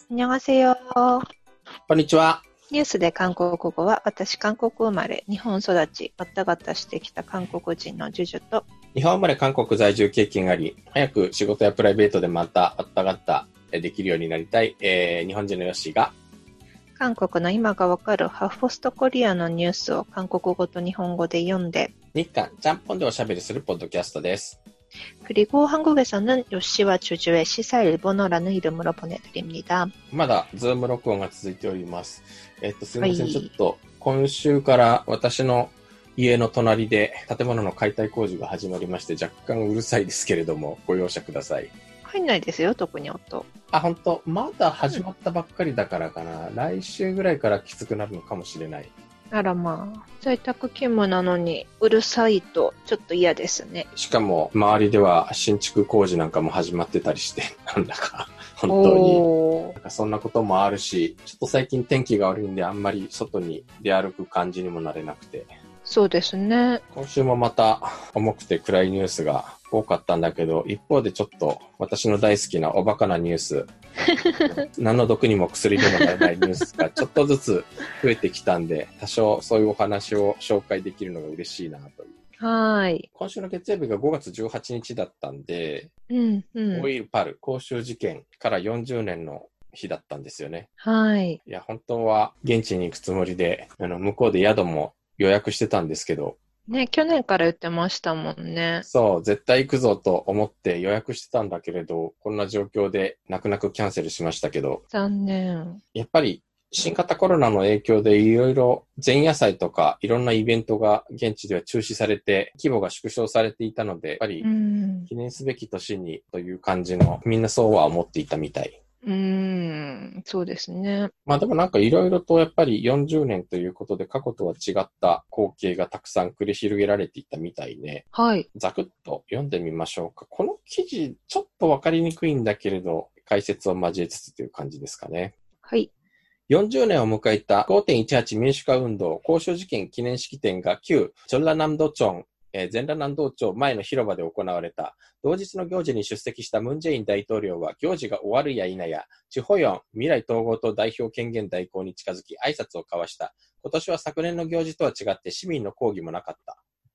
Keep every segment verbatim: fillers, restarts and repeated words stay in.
안녕하세요。 こんにちは。 ニュースで韓国語は、私韓国生まれ、日本育ち、わったがったしてきた韓国人のジュジュと、 日本生まれ韓国在住経験があり、早く仕事やプライベートでまたわったがったできるようになりたい、えー、日本人のヨッシーが、 韓国の今がわかるハフポストコリアのニュースを韓国語と日本語で読んで、 日韓ちゃんぽんでおしゃべりするポッドキャストです。 그리고 한국에서는 요시와 주주의 시사 일본어라는 이름으로 보내드립니다. まだズーム録音が続いております。えっと、すみません、はい、ちょっと今週から私の家の隣で建物の解体工事が始まりまして、若干うるさいですけれどもご容赦ください。 入んないですよ、特に音。 あ、本当まだ始まったばっかりだからかな、うん、来週ぐらいからきつくなるのかもしれない。 あらまあ、在宅勤務なのにうるさいとちょっと嫌ですね。 しかも周りでは新築工事なんかも始まってたりして、なんだか本当になんかそんなこともあるし、ちょっと最近天気が悪いんであんまり外に出歩く感じにもなれなくて。 そうですね。 今週もまた重くて暗いニュースが多かったんだけど、一方でちょっと私の大好きなおバカなニュース何の毒にも薬にもならないニュースがちょっとずつ増えてきたんで、多少そういうお話を紹介できるのが嬉しいなという。 はい。 今週の月曜日がごがつじゅうはちにちだったんで、 うんうん、 オイルパル公衆事件からよんじゅうねんの日だったんですよね。 はい。 いや、本当は現地に行くつもりで、あの向こうで宿も予約してたんですけど、 ね、去年から言ってましたもんね。 そう、絶対行くぞと思って予約してたんだけれど、こんな状況で泣く泣くキャンセルしましたけど。 残念。 やっぱり新型コロナの影響でいろいろ前夜祭とかいろんなイベントが現地では中止されて、規模が縮小されていたので、やっぱり記念すべき年にという感じの、みんなそうは思っていたみたい。 うーん、そうですね。 まあでもなんかいろいろとやっぱりよんじゅうねんということで過去とは違った光景がたくさん繰り広げられていたみたいね。 はい。 ざくっと読んでみましょうか。この記事ちょっとわかりにくいんだけれど、解説を交えつつという感じですかね。 はい。 よんじゅうねんを迎えた ごてんいちはち 民主化運動公衆事件記念式典が旧チョンラナムドチョンえー、全羅南道庁前の広場で行われた。同日の行事に出席したムン・ジェイン大統領は行事が終わるや否や、チュホヨン未来統合党代表権限代行に近づき挨拶を交わした。今年は昨年の行事とは違って市民の抗議もなかった。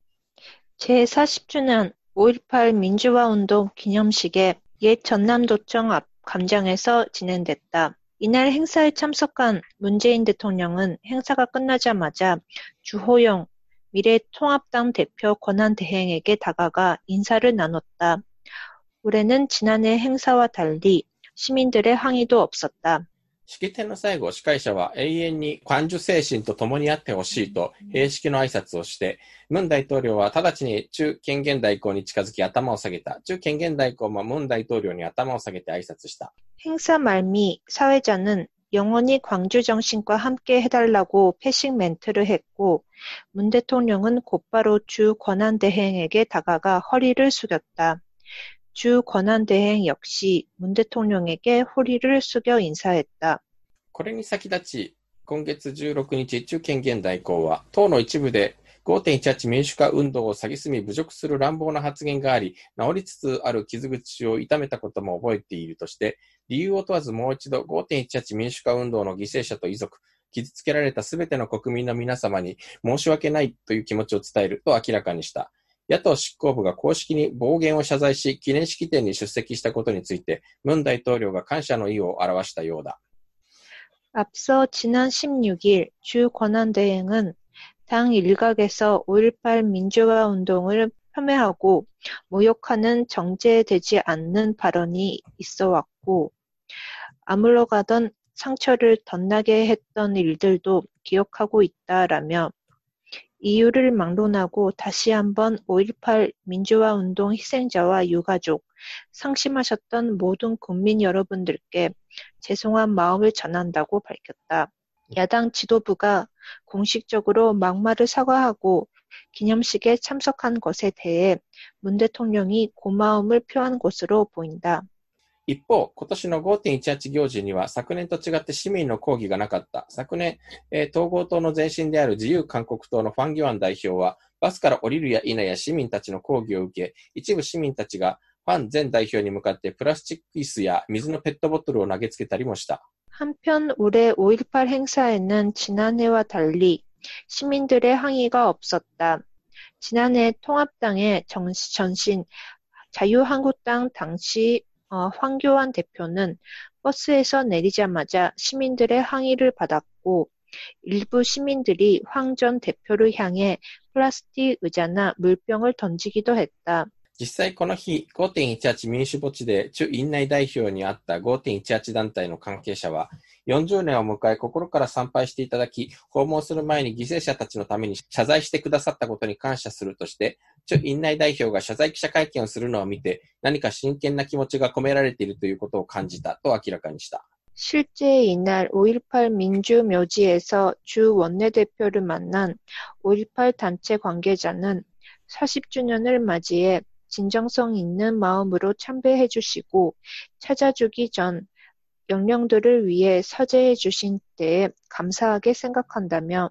제사십 주 년 오 일 팔 민주화운동 기념식에 옛 전남도청 앞 광장에서 진행됐다. 이날 행사에 참석한 문재인 대통령은 행사가 끝나자마자 주호영 미래통합당 대표 권한대행에게 다가가 인사를 나눴다. 올해는 지난해 행사와 달리 시민들의 항의도 없었다. 式典の最後、司会者は永遠に感受精神と共にあってほしいと平式の挨拶をして、ムン大統領は直ちに駐権限代行に近づき頭を下げた。駐権限代行もムン大統領に頭を下げて挨拶した。 행사 말미 사회자는 영원히 광주 정신과 함께 해달라고 패식 멘트를 했고 문 대통령은 곧바로 주 권한대행에게 다가가 허리를 숙였다. 주 권한대행 역시 문 대통령에게 허리를 숙여 인사했다. これに先立ち、今月じゅうろくにち、駐権限代行は党の一部で ごてんいちはち 民主化運動を蔑み侮辱する乱暴な発言があり、治りつつある傷口を痛めたことも覚えているとして、理由を問わずもう一度 ごてんいちはち 民主化運動の犠牲者と遺族、傷つけられたすべての国民の皆様に申し訳ないという気持ちを伝えると明らかにした。野党執行部が公式に暴言を謝罪し、記念式典に出席したことについて、ムン大統領が感謝の意を表したようだ。 앞서 지난 십육 일 주 권한대행은 당 일각에서 오 일 팔 민주화 운동을 폄훼하고 모욕하는 정제되지 않는 발언이 있어왔고 아물러 가던 상처를 덧나게 했던 일들도 기억하고 있다라며 이유를 막론하고 다시 한번 오 일 팔 민주화 운동 희생자와 유가족, 상심하셨던 모든 국민 여러분들께 죄송한 마음을 전한다고 밝혔다. 야당 지도부가 공식적으로 막말을 사과하고 기념식에 참석한 것에 대해 문 대통령이 고마움을 표한 것으로 보인다. 一方、今年の ごてんいちはち 行事には昨年と違って市民の抗議がなかった。昨年、えー、統合党の前身である自由韓国党のファン・ギョアン代表は、バスから降りるや否や市民たちの抗議を受け、一部市民たちがファン前代表に向かってプラスチック椅子や水のペットボトルを投げつけたりもした。 한편 올해 오일팔 행사에는 지난해와 달리 시민들의 항의가 없었다. 지난해 통합당의 정, 전신 자유한국당 당시 어, 황교안 대표는 버스에서 내리자마자 시민들의 항의를 받았고 일부 시민들이 황 전 대표를 향해 플라스틱 의자나 물병을 던지기도 했다. 実際この日、ごてんいちはち 民主墓地で駐院内代表にあった ごてんいちはち 団体の関係者は、よんじゅうねんを迎え心から参拝していただき、訪問する前に犠牲者たちのために謝罪してくださったことに感謝するとして、駐院内代表が謝罪記者会見をするのを見て、何か真剣な気持ちが込められているということを感じたと明らかにした。 실제 이날 오일팔 민주묘지에서 주 원내대표를 만난 오일팔 단체 관계자는 사십 주년을 맞이해 진정성 있는 마음으로 참배해 주시고 찾아주기 전 영령들을 위해 사죄해 주신 때에 감사하게 생각한다며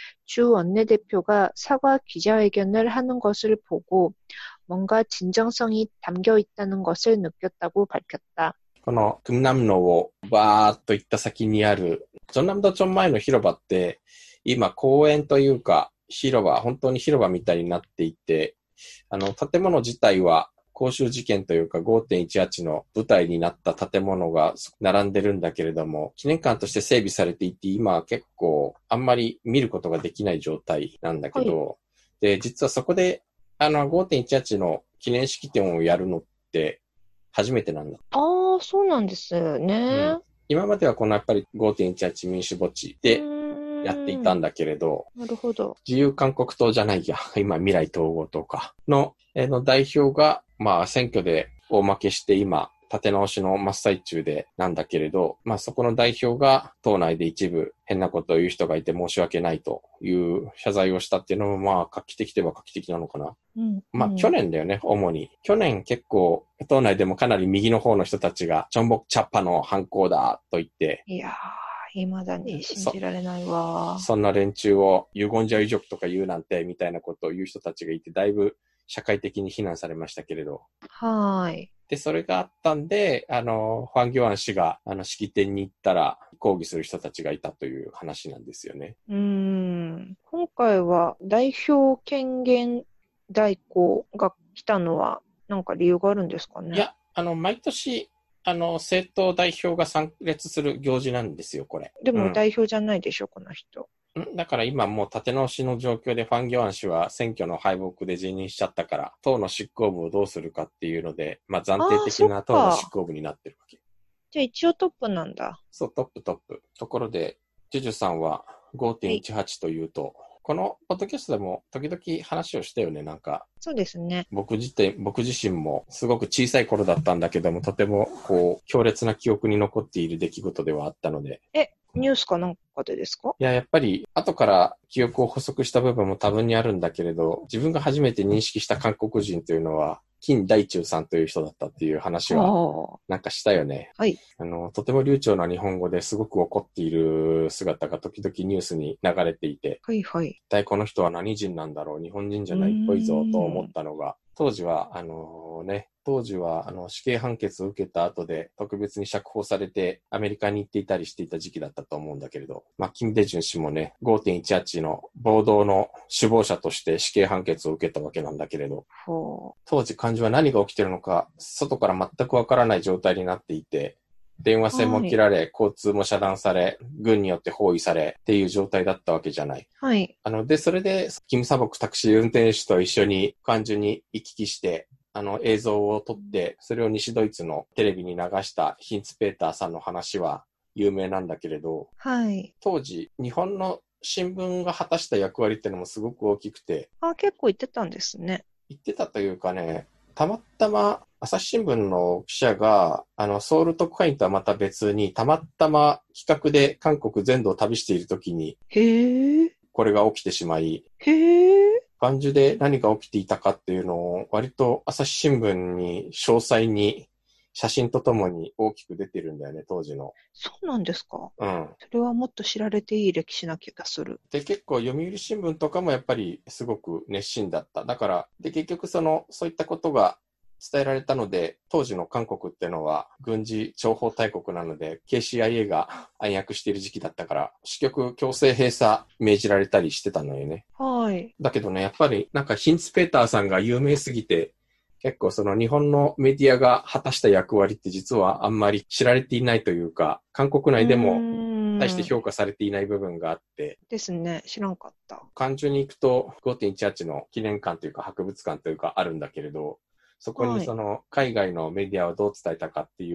주 원내대표가 사과 기자회견을 하는 것을 보고 뭔가 진정성이 담겨 있다는 것을 느꼈다고 밝혔다. このクムナムノをバーっと行った先にあるジョンナムドチョン前の広場って今公園というか広場、本当に広場みたいになっていて、あの建物自体は光州事件というか ごてんいちはち の舞台になった建物が並んでるんだけれども、記念館として整備されていて今は結構あんまり見ることができない状態なんだけど、はい、で、実はそこであの ごてんいちはち の記念式典をやるのって初めてなんだ。 ああ、そうなんですね、うん。 今まではこのやっぱり ごてんいちはち 民主墓地でやっていたんだけれど、 なるほど。 自由韓国党じゃないや、今未来統合党かの、えの代表が、まあ選挙で大負けして今、立て直しの真っ最中でなんだけれど、まあそこの代表が党内で一部変なことを言う人がいて申し訳ないという謝罪をしたっていうのもまあ画期的といえば画期的なのかな。うん、まあ去年だよね、主に。去年結構党内でもかなり右の方の人たちがチョンボクチャッパの犯行だと言って、 いやー。未だに信じられないわ。 そ、そんな連中を遺言者遺族とか言うなんてみたいなことを言う人たちがいて、だいぶ社会的に非難されましたけれど。 はい。 で、それがあったんで、あの、ファン・ギョアン氏があの式典に行ったら抗議する人たちがいたという話なんですよね。 うーん。今回は代表権限代行が来たのは何か理由があるんですかね。 いや、あの、毎年、あの、政党代表が参列する行事なんですよ、これ。 でも代表じゃないでしょ、うん、この人。 だから今もう立て直しの状況でファン・ギョアン氏は選挙の敗北で辞任しちゃったから、党の執行部をどうするかっていうので、まあ暫定的な党の執行部になってるわけ。 じゃあ一応トップなんだ。 そう、トップトップ。ところで、ジュジュさんは ごてんいちはち というと、はい、このポッドキャストでも時々話をしたよね、なんか。 そうですね。 僕自体、僕自身もすごく小さい頃だったんだけども、とてもこう、強烈な記憶に残っている出来事ではあったので。 え、ニュースかなんかでですか？ いや、やっぱり後から記憶を補足した部分も多分にあるんだけれど、自分が初めて認識した韓国人というのは、金大中さんという人だったっていう話はなんかしたよね。 はい。 あの、とても流暢な日本語ですごく怒っている姿が時々ニュースに流れていて、 はいはい。 一体この人は何人なんだろう、日本人じゃないっぽいぞと思ったのが、当時は、あのね、当時はあの死刑判決を受けた後で特別に釈放されてアメリカに行っていたりしていた時期だったと思うんだけれど、まあ、キム・デジュン氏もね、ごてんいちはち の暴動の首謀者として死刑判決を受けたわけなんだけれど、当時漢字は何が起きてるのか外から全くわからない状態になっていて、電話線も切られ、はい、交通も遮断され、軍によって包囲されっていう状態だったわけじゃない。 はい。 あの、で、それで、キム・サボクタクシー運転手と一緒に漢字に行き来して、あの、映像を撮って、それを西ドイツのテレビに流したヒンツ・ペーターさんの話は有名なんだけれど、 はい。 当時、日本の新聞が果たした役割ってのもすごく大きくて。 あ、結構言ってたんですね。 言ってたというかね、たまたま朝日新聞の記者が、あの、ソウル特派員とはまた別に、たまたま企画で韓国全土を旅しているときに、 へー。 これが起きてしまい、 へー。 漢字で何が起きていたかっていうのを、割と朝日新聞に詳細に写真とともに大きく出てるんだよね、当時の。 そうなんですか。 うん。 それはもっと知られていい歴史な気がする。 で、結構読売新聞とかもやっぱりすごく熱心だった。だから、で、結局その、そういったことが伝えられたので、当時の韓国ってのは軍事諜報大国なので ケーシーアイエー が暗躍している時期だったから支局強制閉鎖命じられたりしてたのよね。 はい。 だけどね、やっぱりなんかヒンツ・ペーターさんが有名すぎて結構その日本のメディアが果たした役割って実はあんまり知られていないというか、韓国内でも大して評価されていない部分があって。 ですね。知らんかった。 関中に行くと ごてんいちはち の記念館というか博物館というかあるんだけれど、そこにその海外のメディアはどう伝えたかっていう、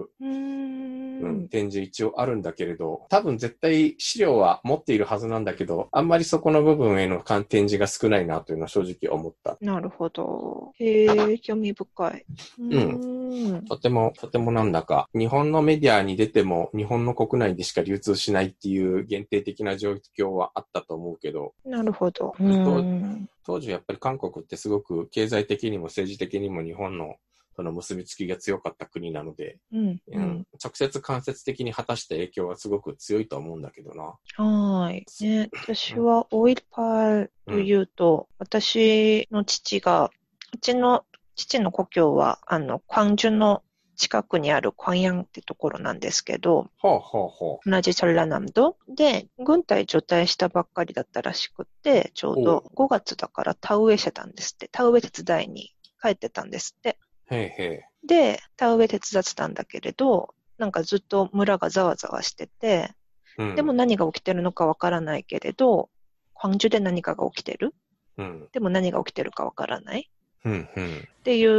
うーんうん、展示一応あるんだけれど、多分絶対資料は持っているはずなんだけど、あんまりそこの部分への展示が少ないなというのは正直思った。 なるほど。へえ、興味深い。うーん。 とても、とてもなんだか、日本のメディアに出ても日本の国内でしか流通しないっていう限定的な状況はあったと思うけど。 なるほど。う当ん当時やっぱり韓国ってすごく経済的にも政治的にも日本のその結びつきが強かった国なので、 うんうん、直接間接的に果たした影響はすごく強いと思うんだけどな。 はい。ね、私はオイルパールというと、うん、私の父が、うちの父の故郷は、あの、광주の近くにある광양ってところなんですけど、 ほうほうほう同じ전라남도で、軍隊除隊したばっかりだったらしくて、ちょうどごがつだから田植えしてたんですって。田植え手伝いに帰ってたんですって。 へいへい。 で、田植え手伝ってたんだけれど、なんかずっと村がざわざわしてて、うん、でも何が起きてるのかわからないけれど、광주で何かが起きてる、うん、でも何が起きてるかわからない、うんうん、っていう、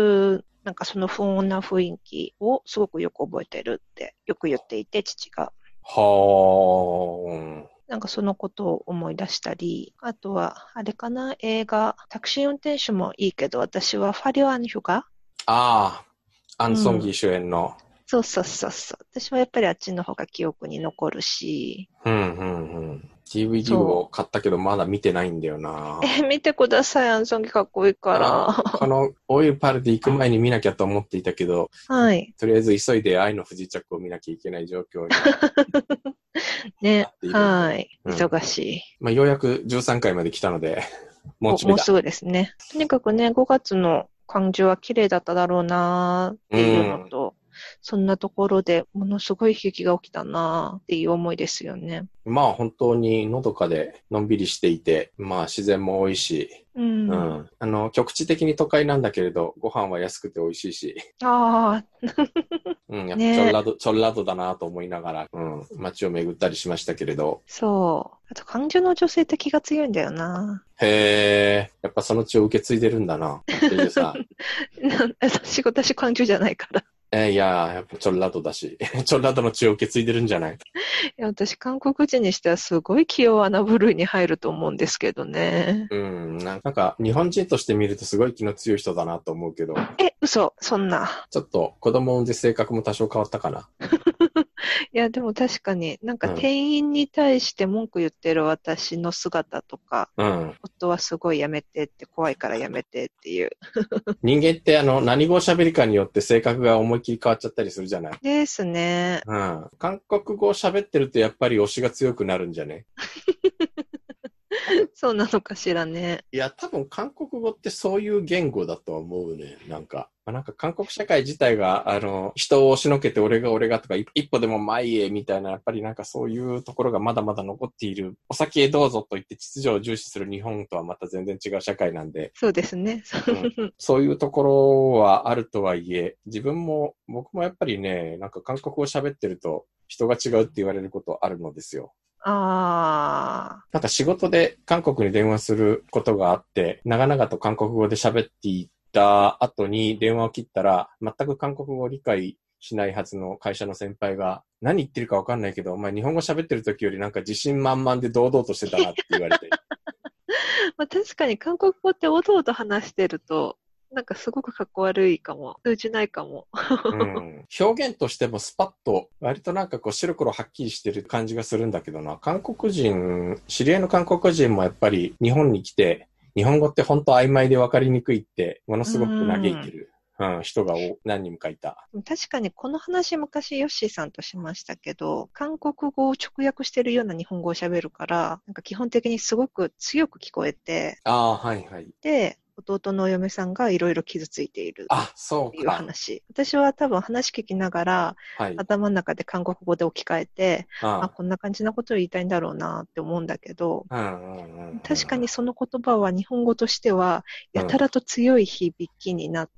なんかその不穏な雰囲気をすごくよく覚えてるってよく言っていて、父が。はー。なんかそのことを思い出したり、あとは、あれかな、映画、タクシー運転手もいいけど、私はファリョアンヒュガ。 ああ、アン・ソンギー主演の、うん。 そうそうそうそう。私はやっぱりあっちの方が記憶に残るし。 うんうんうん。ディーブイディー を買ったけどまだ見てないんだよな。 え、見てください。アンソンギかっこいいから。 このオイルパルで行く前に見なきゃと思っていたけど、 はい。 とりあえず急いで愛の不時着を見なきゃいけない状況にね、はい。忙しい。 まあ、ようやくじゅうさんかいまで来たので、もうちょいだ。 もうすぐですね。とにかくね、ごがつの광주は綺麗だっただろうなーっていうのと、うん、そんなところでものすごい悲劇が起きたなーっていう思いですよね。 まあ本当にのどかでのんびりしていて、まあ自然も多いし、うんうん、あの局地的に都会なんだけれど、ご飯は安くて美味しいし。ああ。うん、やっぱちょっラド、ね、ちょっラドだなと思いながら、うん、街を巡ったりしましたけれど。 そう。あと、광주の女性って気が強いんだよな。 へえ、やっぱその血を受け継いでるんだな。 私、私、광주じゃないから。 えー、いやー、やっぱチョルラドだし、チョルラドの血を受け継いでるんじゃない？いや、私、韓国人にしてはすごい気弱な部類に入ると思うんですけどね。 うん、なんか、日本人として見るとすごい気の強い人だなと思うけど。 え、嘘、そんな。 ちょっと子供を産んで性格も多少変わったかな。 いや、でも確かに、なんか店員に対して文句言ってる私の姿とか、うん、夫はすごいやめてって、怖いからやめてっていう。 人間ってあの、何語喋りかによって性格が思いっきり変わっちゃったりするじゃない？ ですね。 うん。韓国語喋ってるとやっぱり推しが強くなるんじゃね？ そうなのかしらね。 いや、多分韓国語ってそういう言語だと思うね。なんか。なんか韓国社会自体が、あの、人を押しのけて俺が俺がとか、一歩でも前へみたいな、やっぱりなんかそういうところがまだまだ残っている。お酒へどうぞと言って秩序を重視する日本とはまた全然違う社会なんで。 そうですね。 うん、そういうところはあるとはいえ、自分も、僕もやっぱりね、なんか韓国語喋ってると人が違うって言われることあるのですよ。ああ。なんか仕事で韓国に電話することがあって、長々と韓国語で喋っていた後に電話を切ったら、全く韓国語を理解しないはずの会社の先輩が、何言ってるかわかんないけど、お前日本語喋ってる時よりなんか自信満々で堂々としてたなって言われて。 まあ確かに韓国語っておどおど話してると、なんかすごくかっこ悪いかも。通じないかも。 うん、表現としてもスパッと、割となんかこう白黒はっきりしてる感じがするんだけどな。韓国人、知り合いの韓国人もやっぱり日本に来て、日本語って本当曖昧で分かりにくいって、ものすごく嘆いてる。うん、人が何人も書いた。 確かにこの話昔ヨッシーさんとしましたけど、韓国語を直訳してるような日本語を喋るから、なんか基本的にすごく強く聞こえて。 ああ、はいはい。 で、 弟のお嫁さんがいろいろ傷ついているあ、そっていううか。 話。私は多分話聞きながら、 はい。 頭の中で韓国語で置き換えて、あ、 あこんな感じなことを言いたいんだろうなって思うんだけど、 うんうんうん確かにその言葉は日本語としては、 うん。うん。 やたらと強い響きになって、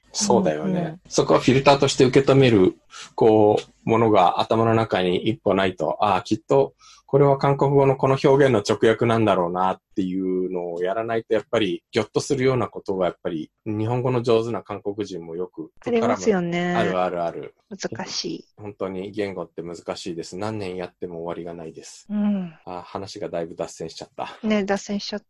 そうだよね。 うんうん、 そこはフィルターとして受け止める、こう、ものが頭の中に一歩ないと、ああ、きっと、これは韓国語のこの表現の直訳なんだろうなっていうのをやらないと、やっぱり、ぎょっとするようなことが、やっぱり、日本語の上手な韓国人もよくあります絡む。 よね。 あるあるある。 難しい。 本当に言語って難しいです。何年やっても終わりがないです。 うん。 あ、話がだいぶ脱線しちゃった。 ね、脱線しちゃった。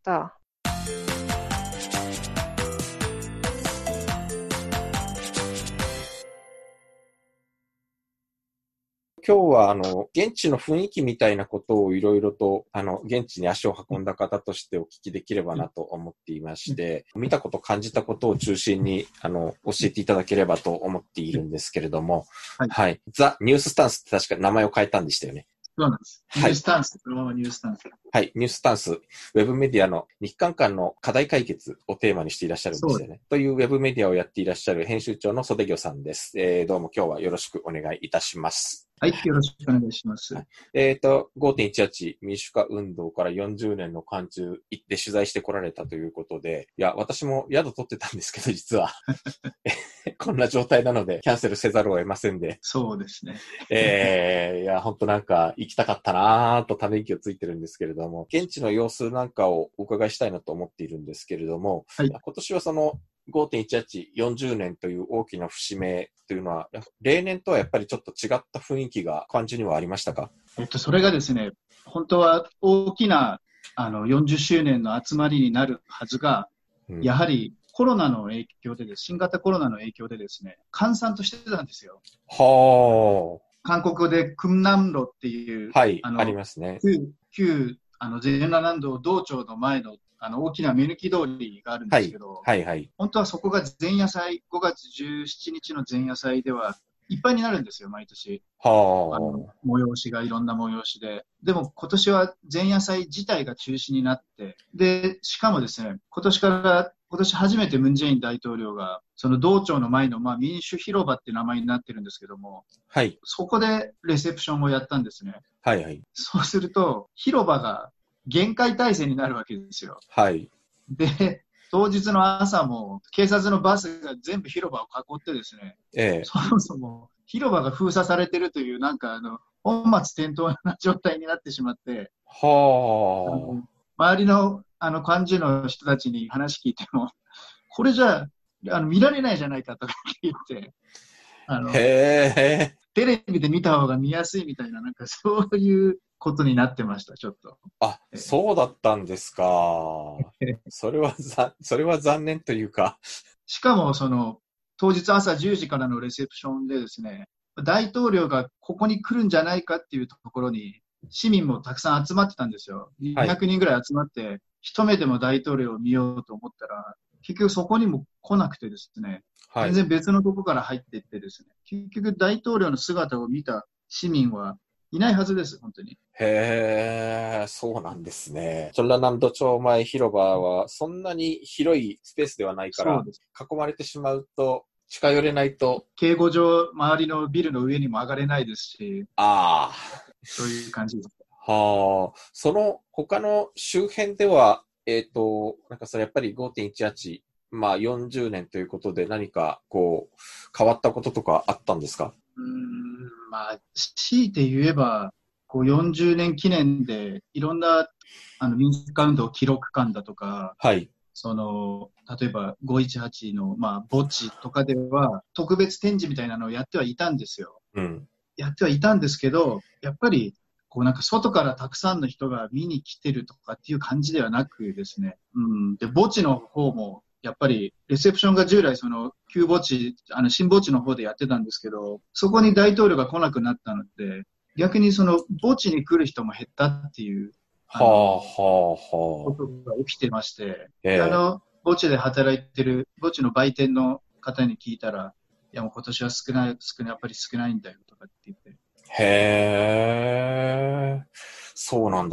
今日は、あの、現地の雰囲気みたいなことをいろいろと、あの、現地に足を運んだ方としてお聞きできればなと思っていまして、見たこと、感じたことを中心に、あの、教えていただければと思っているんですけれども、 はい。 はい。ザ・ニューススタンスって確か名前を変えたんでしたよね。 そうなんです。ニはい。 ュースタンス、そのままニュースタンス。 はい。ニューススタンス、ウェブメディアの日韓間の課題解決をテーマにしていらっしゃるんですよね。というウェブメディアをやっていらっしゃる編集長の袖魚さんです。えー、どうも今日はよろしくお願いいたします。 はい、よろしくお願いします。 はい、えっ、ー、と、ごてんいちはち 民主化運動からよんじゅうねんの間中行って取材してこられたということで、いや、私も宿取ってたんですけど、実は。こんな状態なので、キャンセルせざるを得ませんで。 そうですね。 えー、いや、ほんとなんか行きたかったなーとため息をついてるんですけれども、現地の様子なんかをお伺いしたいなと思っているんですけれども、はい、今年はその ごてんいちはちよんじゅうねんという大きな節目というのは、例年とはやっぱりちょっと違った雰囲気が感じにはありましたか？ えっと、それがですね、本当は大きなあのよんじゅっしゅうねんの集まりになるはずが、うん、やはりコロナの影響でです、新型コロナの影響でですね、閑散としてたんですよ。 はあ。 韓国語でクンナムロっていう、 はい、あの、ありますね。 旧、旧、あの、全羅南道道庁の前の、あの、大きな目抜き通りがあるんですけど、はい、はい、はい。本当はそこが前夜祭、ごがつじゅうしちにちの前夜祭ではいっぱいになるんですよ、毎年。はあ。あの、催しがいろんな催しで。でも今年は前夜祭自体が中止になって、で、しかもですね、今年から、今年初めてムン・ジェイン大統領が、その道庁の前の、まあ、民主広場って名前になってるんですけども、 はい。 そこでレセプションをやったんですね。 はいはい。 そうすると、広場が厳戒態勢になるわけですよ。 はい。 で、当日の朝も警察のバスが全部広場を囲ってですね、ええ、そもそも広場が封鎖されてるという、なんかあの、本末転倒な状態になってしまって、はあ、周りのあの幹事の人たちに話聞いても、これじゃあ、あの見られないじゃないかとか言って、あのへテレビで見た方が見やすいみたいな、なんかそういうことになってました、ちょっと。 あ、そうだったんですか。それはざ、それは残念というか。 しかも、その、当日朝じゅうじからのレセプションでですね、大統領がここに来るんじゃないかっていうところに、市民もたくさん集まってたんですよ。にひゃくにんぐらい集まって、はい、一目でも大統領を見ようと思ったら、結局そこにも来なくてですね、はい、全然別のとこから入っていってですね、結局大統領の姿を見た市民はいないはずです、本当に。 へー、そうなんですね。チョンラナムド町前広場はそんなに広いスペースではないから、囲まれてしまうと、近寄れないと。 警護上、周りのビルの上にも上がれないですし。 ああ。 そういう感じです。 はあ。その他の周辺では、えっと、なんかそれやっぱり ごてんいちはち、まあよんじゅうねんということで何かこう、変わったこととかあったんですか？ うーん、まあ、強いて言えば、こうよんじゅうねん記念でいろんなあの民主化運動記録館だとか、はい。その、例えばごいちはちの、まあ、墓地とかでは特別展示みたいなのをやってはいたんですよ。うん。やってはいたんですけど、やっぱり、こうなんか外からたくさんの人が見に来てるとかっていう感じではなくですね。うん。で、墓地の方も、やっぱり、レセプションが従来その旧墓地、あの新墓地の方でやってたんですけど、そこに大統領が来なくなったので、逆にその墓地に来る人も減ったっていう、 はあ、はあ、はあ。 ことが起きてまして、えー、あの、墓地で働いてる、墓地の売店の方に聞いたら、いやもう今年は少ない、少ない、やっぱり少ないんだよとかって言って。 へー、そうなんだ。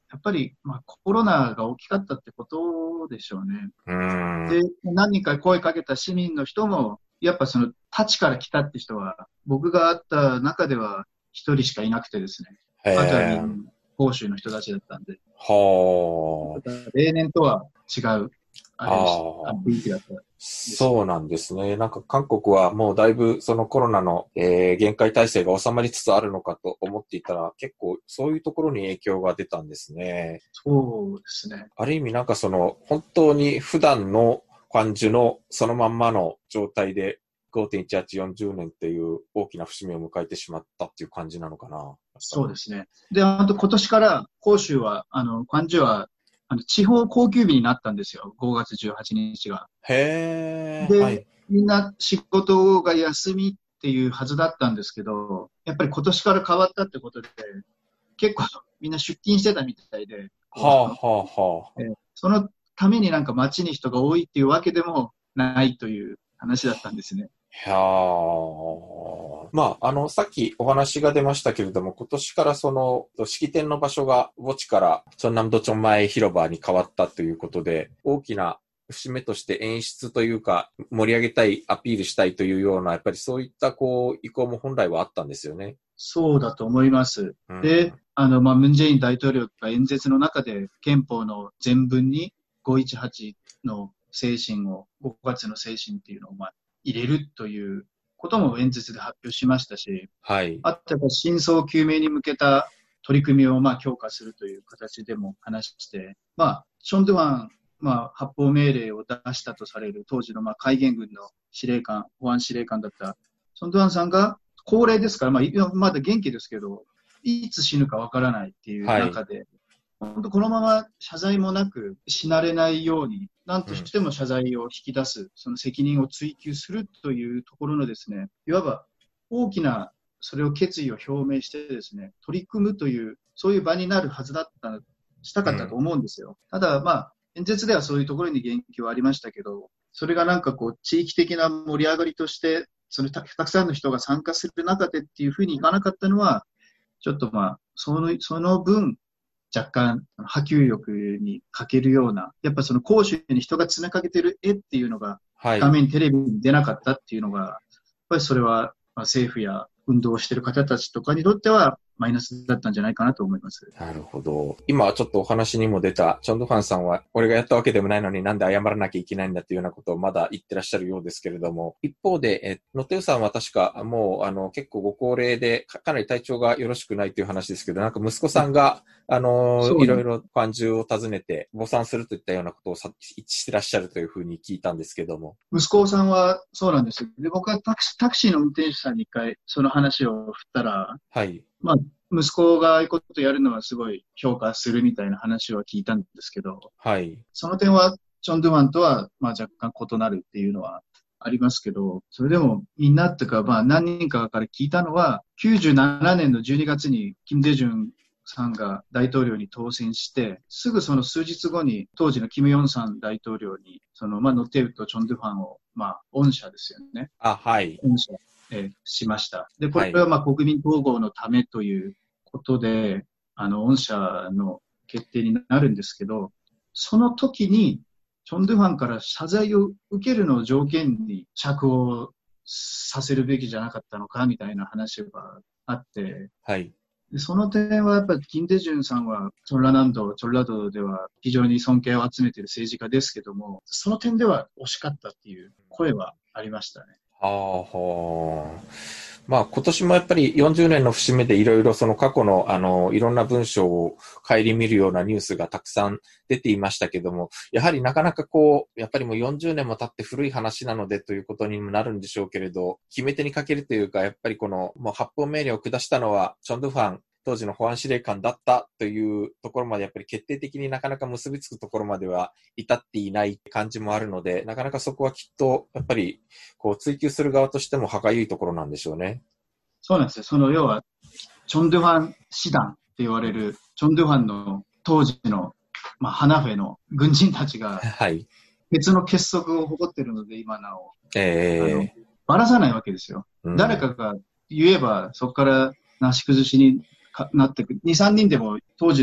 やっぱり、まあ、コロナが大きかったってことでしょうね。 うーん。 で、何人か声かけた市民の人も、やっぱその、立ちから来たって人は、僕が会った中では一人しかいなくてですね。 へあとはみー。 んな、欧州の人たちだったんで。 はあ。 例年とは違う、あれでした。 ああ。 雰囲気だった。 そうなんですね。なんか韓国はもうだいぶそのコロナの、えー、限界体制が収まりつつあるのかと思っていたら、結構そういうところに影響が出たんですね。 そうですね。 ある意味なんかその本当に普段の感じのそのまんまの状態で ごてんいちはちよんじゅうねんっていう大きな節目を迎えてしまったっていう感じなのかな。 そうですね。で、本当今年から広州は、あの、関州は、あの、地方公休日になったんですよ。ごがつじゅうはちにちが。 へー。 で、 はい、 みんな仕事が休みっていうはずだったんですけど、やっぱり今年から変わったってことで、結構みんな出勤してたみたいで、 はあはあはあ、 えー、そのためになんか街に人が多いっていうわけでもないという話だったんですね。 いやー、まあ、あの、さっきお話が出ましたけれども、今年からその、式典の場所が墓地からチョンナムドチョンマイ広場に変わったということで、大きな節目として演出というか、盛り上げたい、アピールしたいというような、やっぱりそういったこう、意向も本来はあったんですよね。 そうだと思います。うん、で、あの、まあ、ムンジェイン大統領が演説の中で憲法の前文にごいちはちの精神を、ごがつの精神っていうのを、まあ、入れるということも演説で発表しましたし、 はい。 あとやっぱ真相究明に向けた取り組みをまあ強化するという形でも話して、まあ、チョンドゥワン、まあ、発砲命令を出したとされる当時のまあ海軍軍の司令官、保安司令官だったチョンドゥワンさんが高齢ですから、まあ、まだ元気ですけど、いつ死ぬかわからないっていう中で、はい、本当このまま謝罪もなく死なれないように、何としても謝罪を引き出す、うん、その責任を追及するというところのですね、いわば大きなそれを決意を表明してですね、取り組むという、そういう場になるはずだった、したかったと思うんですよ。うん、ただ、まあ、演説ではそういうところに言及はありましたけど、それがなんかこう、地域的な盛り上がりとして、その た, たくさんの人が参加する中でっていうふうにいかなかったのは、ちょっとまあ、その、その分、若干、波及力に欠けるような、やっぱその攻守に人が詰めかけてる絵っていうのが、はい、画面テレビに出なかったっていうのが、やっぱりそれは政府や運動をしている方たちとかにとってはマイナスだったんじゃないかなと思います。 なるほど。今ちょっとお話にも出たチョンドファンさんは、俺がやったわけでもないのになんで謝らなきゃいけないんだっていうようなことをまだ言ってらっしゃるようですけれども、一方で、えノテウさんは確かもうあの結構ご高齢で か, かなり体調がよろしくないという話ですけど、なんか息子さんが、あの、いろいろ漢字を訪ねて母参するといったようなことをさしてらっしゃるというふうに聞いたんですけども。 息子さんはそうなんですよ。で、僕はタクシー、タクシーの運転手さんに一回その話を振ったら、 はい。 まあ、息子がああいうことやるのはすごい評価するみたいな話は聞いたんですけど、 はい。 その点は、チョンドゥワンとは、まあ若干異なるっていうのはありますけど、それでもみんなっていうか、まあ何人かから聞いたのは、きゅうじゅうななねんのじゅうにがつにキム・デジュンさんが大統領に当選して、すぐその数日後に当時のキム・ヨンサン大統領に、その、まあノテウとチョンドゥファンを、まあ恩赦ですよね。 あ、はい。 恩赦、えー、しました。で、これはまあ国民統合のためということで、あの、恩赦の決定になるんですけど、その時に、チョンドゥファンから謝罪を受けるのを条件に釈放させるべきじゃなかったのかみたいな話があって、 はい。 でその点はやっぱりキム・デジュンさんはチョンラ南道、チョンラ道では非常に尊敬を集めている政治家ですけども、その点では惜しかったっていう声はありましたね。 はあはあ。まあ今年もやっぱりよんじゅうねんの節目でいろいろその過去のあのいろんな文章を顧みるようなニュースがたくさん出ていましたけども、やはりなかなかこう、やっぱりもうよんじゅうねんも経って古い話なのでということにもなるんでしょうけれど、決め手にかけるというか、やっぱりこのもう発砲命令を下したのはチョンドゥファン、当時の保安司令官だったというところまでやっぱり決定的になかなか結びつくところまでは至っていない感じもあるので、なかなかそこはきっとやっぱりこう追求する側としても歯がゆいところなんでしょうね。 そうなんですよ。その要はチョンドゥファン師団って言われるチョンドゥファンの当時のまあハナフェの軍人たちが別の結束を誇っているので今なお、 えー、 あのばらさないわけですよ。うん、誰かが言えばそこからなし崩しになってくる。に、さんにんでも当時の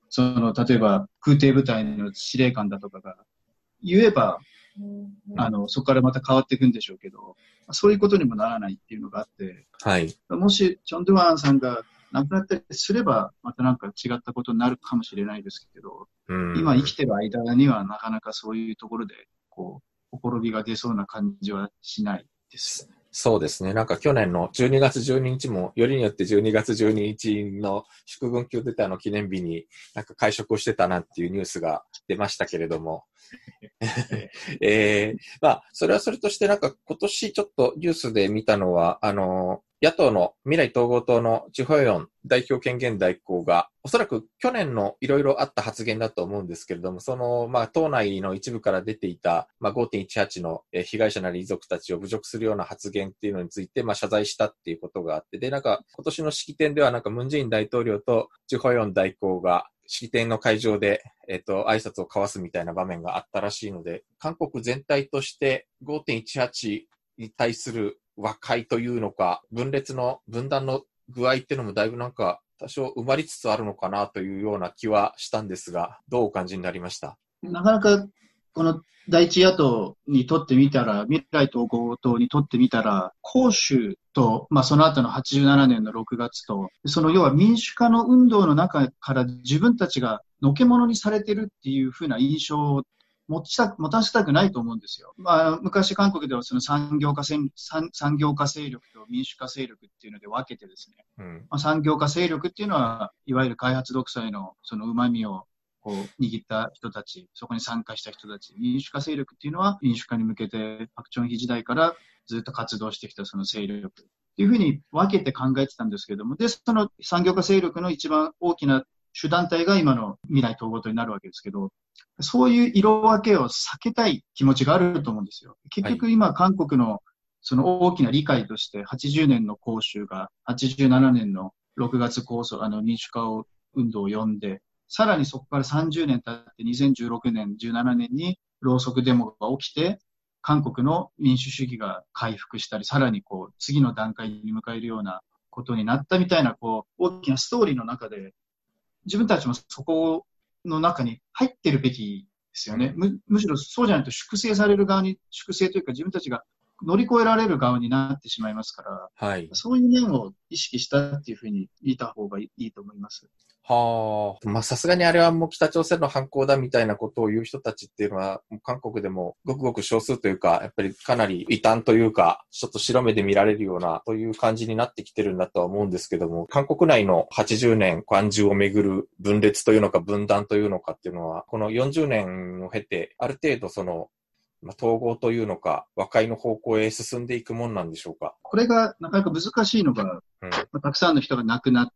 その、例えば空挺部隊の司令官だとかが言えば、あの、そこからまた変わっていくんでしょうけど、そういうことにもならないっていうのがあって、 はい。 もし、チョン・ドゥワンさんが亡くなったりすれば、またなんか違ったことになるかもしれないですけど、今生きてる間にはなかなかそういうところで、こう、ほころびが出そうな感じはしないです。 そうですね。なんか去年のじゅうにがつじゅうににちも、よりによってじゅうにがつじゅうににちの祝軍級出たの記念日になんか会食をしてたなっていうニュースが出ましたけれども。えー、まあ、それはそれとしてなんか今年ちょっとニュースで見たのは、あの、野党の未来統合党のチュホヨン代表権限代行が、おそらく去年のいろいろあった発言だと思うんですけれども、その、まあ、党内の一部から出ていた、まあ、ごてんいちはち の被害者なり遺族たちを侮辱するような発言っていうのについて、まあ、謝罪したっていうことがあって、で、なんか、今年の式典ではなんか、ムンジェイン大統領とチュホヨン代行が、式典の会場で、えっと、挨拶を交わすみたいな場面があったらしいので、韓国全体として ごてんいちはち に対する和解というのか、分裂の、分断の具合っていうのもだいぶなんか、多少埋まりつつあるのかなというような気はしたんですが、どうお感じになりました？ なかなか、この第一野党にとってみたら、未来統合党にとってみたら、公衆と、まあその後のはちじゅうななねんのろくがつと、その要は民主化の運動の中から自分たちがのけ者にされてるっていうふうな印象を持ちた持たせたくないと思うんですよ。まあ、昔韓国ではその産業化産、産業化勢力と民主化勢力っていうので分けてですね、うんまあ、産業化勢力っていうのは、いわゆる開発独裁のその旨味をこう握った人たち、そこに参加した人たち、民主化勢力っていうのは民主化に向けてパクチョンヒ時代からずっと活動してきたその勢力っていうふうに分けて考えてたんですけれども、で、その産業化勢力の一番大きな主団体が今の未来統合党になるわけですけど、そういう色分けを避けたい気持ちがあると思うんですよ。結局今韓国のその大きな理解としてはちじゅうねんの光州がはちじゅうななねんのろくがつ構想、あの民主化を運動を呼んで、さらにそこからさんじゅうねん経ってにせんじゅうろくねん、じゅうななねんにろうそくデモが起きて、韓国の民主主義が回復したり、さらにこう次の段階に迎えるようなことになったみたいなこう大きなストーリーの中で、自分たちもそこの中に入ってるべきですよね。む、むしろそうじゃないと粛清される側に、粛清というか自分たちが乗り越えられる側になってしまいますから、はい、そういう面を意識したっていうふうに見た方がいいと思います。 はあ。まあ、さすがにあれはもう北朝鮮の犯行だみたいなことを言う人たちっていうのは、韓国でもごくごく少数というか、やっぱりかなり異端というか、ちょっと白目で見られるような、という感じになってきてるんだとは思うんですけども、韓国内のはちじゅうねん、韓中をめぐる分裂というのか分断というのかっていうのは、このよんじゅうねんを経て、ある程度その、まあ、統合というのか、和解の方向へ進んでいくもんなんでしょうか。 これがなかなか難しいのが、うんまあ、たくさんの人が亡くなって、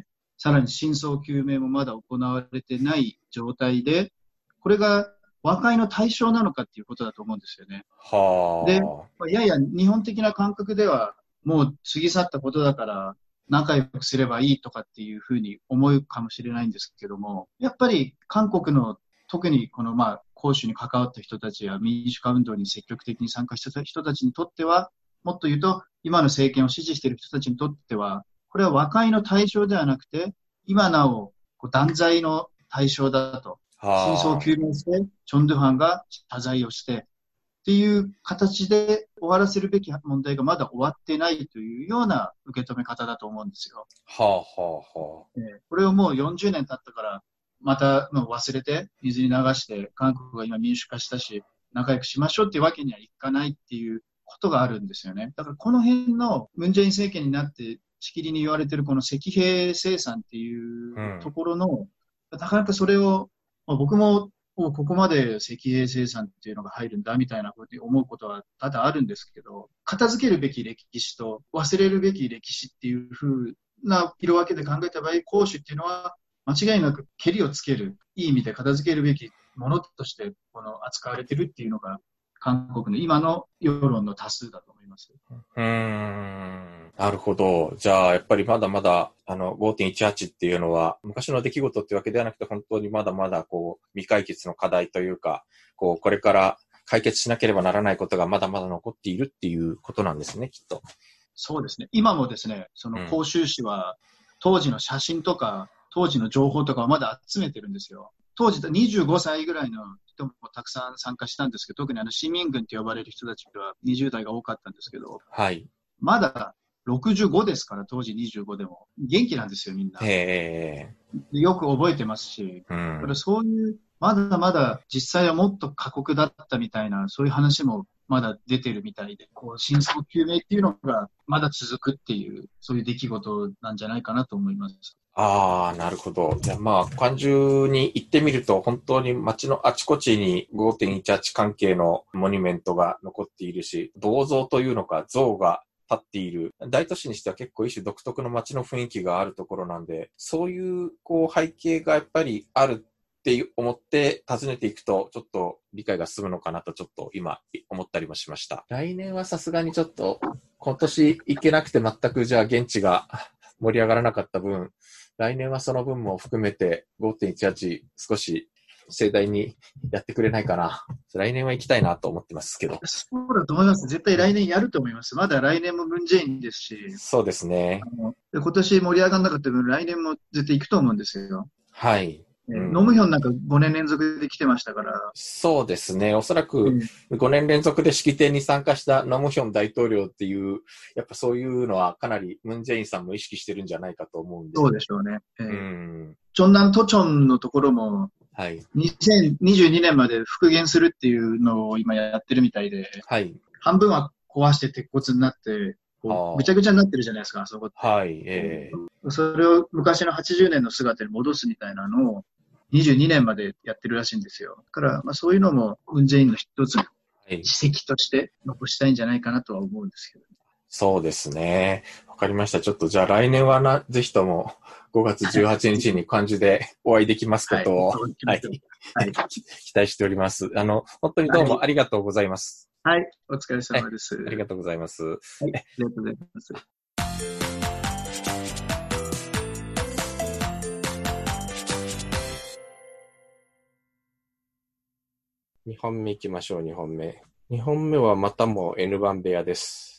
さらに真相究明もまだ行われてない状態で、これが和解の対象なのかっていうことだと思うんですよね。はあ。で、いやいや、日本的な感覚では、もう過ぎ去ったことだから、仲良くすればいいとかっていうふうに思うかもしれないんですけども、やっぱり韓国の特にこのまあ、公衆に関わった人たちや民主化運動に積極的に参加した人たちにとっては、もっと言うと、今の政権を支持している人たちにとっては、これは和解の対象ではなくて、今なお断罪の対象だと。真相を究明して、チョン・ドゥファンが謝罪をして、っていう形で終わらせるべき問題がまだ終わってないというような受け止め方だと思うんですよ。はあはあはあ。これをもうよんじゅうねん経ったから、またもう忘れて、水に流して、韓国が今民主化したし、仲良くしましょうっていうわけにはいかないっていうことがあるんですよね。だからこの辺のムンジェイン政権になって、しきりに言われているこの赤兵生産っていうところの、うん、なかなかそれを、まあ、僕もここまで赤兵生産っていうのが入るんだみたいなふうに思うことは多々あるんですけど、片付けるべき歴史と忘れるべき歴史っていうふうな色分けで考えた場合、公主っていうのは間違いなくケリをつける、いい意味で片付けるべきものとしてこの扱われてるっていうのが韓国の今の世論の多数だと思います。 うーん、なるほど。じゃあ、やっぱりまだまだ、あの、ごてんいちはち っていうのは、昔の出来事っていうわけではなくて、本当にまだまだ、こう、未解決の課題というか、こう、これから解決しなければならないことがまだまだ残っているっていうことなんですね、きっと。 そうですね。今もですね、その広州市は、当時の写真とか、 当時の情報とかをまだ集めてるんですよ。当時にじゅうごさいぐらいの人もたくさん参加したんですけど、特にあの市民軍って呼ばれる人たちはにじゅう代が多かったんですけど、 はい。 まだろくじゅうごですから、当時にじゅうごでも。元気なんですよ、みんな。 へー。よく覚えてますし、うん、だからそういう、まだまだ実際はもっと過酷だったみたいな、そういう話もまだ出てるみたいで、こう真相究明っていうのがまだ続くっていう、そういう出来事なんじゃないかなと思います。 ああ、なるほど。じゃあまあ、漢中に行ってみると、本当に街のあちこちに ごてんいちはち 関係のモニュメントが残っているし、銅像というのか像が立っている。大都市にしては結構一種独特の街の雰囲気があるところなんで、そういうこう背景がやっぱりあるって思って訪ねていくと、ちょっと理解が進むのかなとちょっと今思ったりもしました。来年はさすがにちょっと今年行けなくて全くじゃあ現地が盛り上がらなかった分、来年はその分も含めて ごてんいちはち 少し盛大にやってくれないかな。来年は行きたいなと思ってますけど。 そうだと思います。絶対来年やると思います。まだ来年もムンジェインですし。 そうですね。 あので今年盛り上がらなかった分、来年も絶対行くと思うんですよ。 はい。 うん、ノムヒョンなんかごねん連続で来てましたから。 そうですね。おそらくごねん連続で式典に参加したノムヒョン大統領っていう、やっぱそういうのはかなりムンジェインさんも意識してるんじゃないかと思うんで。 そうでしょうね。えー、 うん。 チョンナントチョンのところも、 はい。 にせんにじゅうにねんまで復元するっていうのを今やってるみたいで。 はい。 半分は壊して鉄骨になって、こうぐちゃぐちゃになってるじゃないですか、あそこって。 はい。えー、それを昔のはちじゅうねんの姿に戻すみたいなのを、にじゅうにねんまでやってるらしいんですよ。だから、まあ、そういうのも、ムンジェインの一つの史跡として残したいんじゃないかなとは思うんですけど、ね。 そうですね。わかりました。ちょっとじゃあ来年はな、ぜひともごがつじゅうはちにちに漢字でお会いできますことを、はいはいはい、期待しております。あの、本当にどうもありがとうございます。 はい、はい、お疲れ様です、 はい。ありがとうございます。はい、 ありがとうございます。 にほんめ行きましょう、にほんめ。にほんめはまたも N 番部屋です。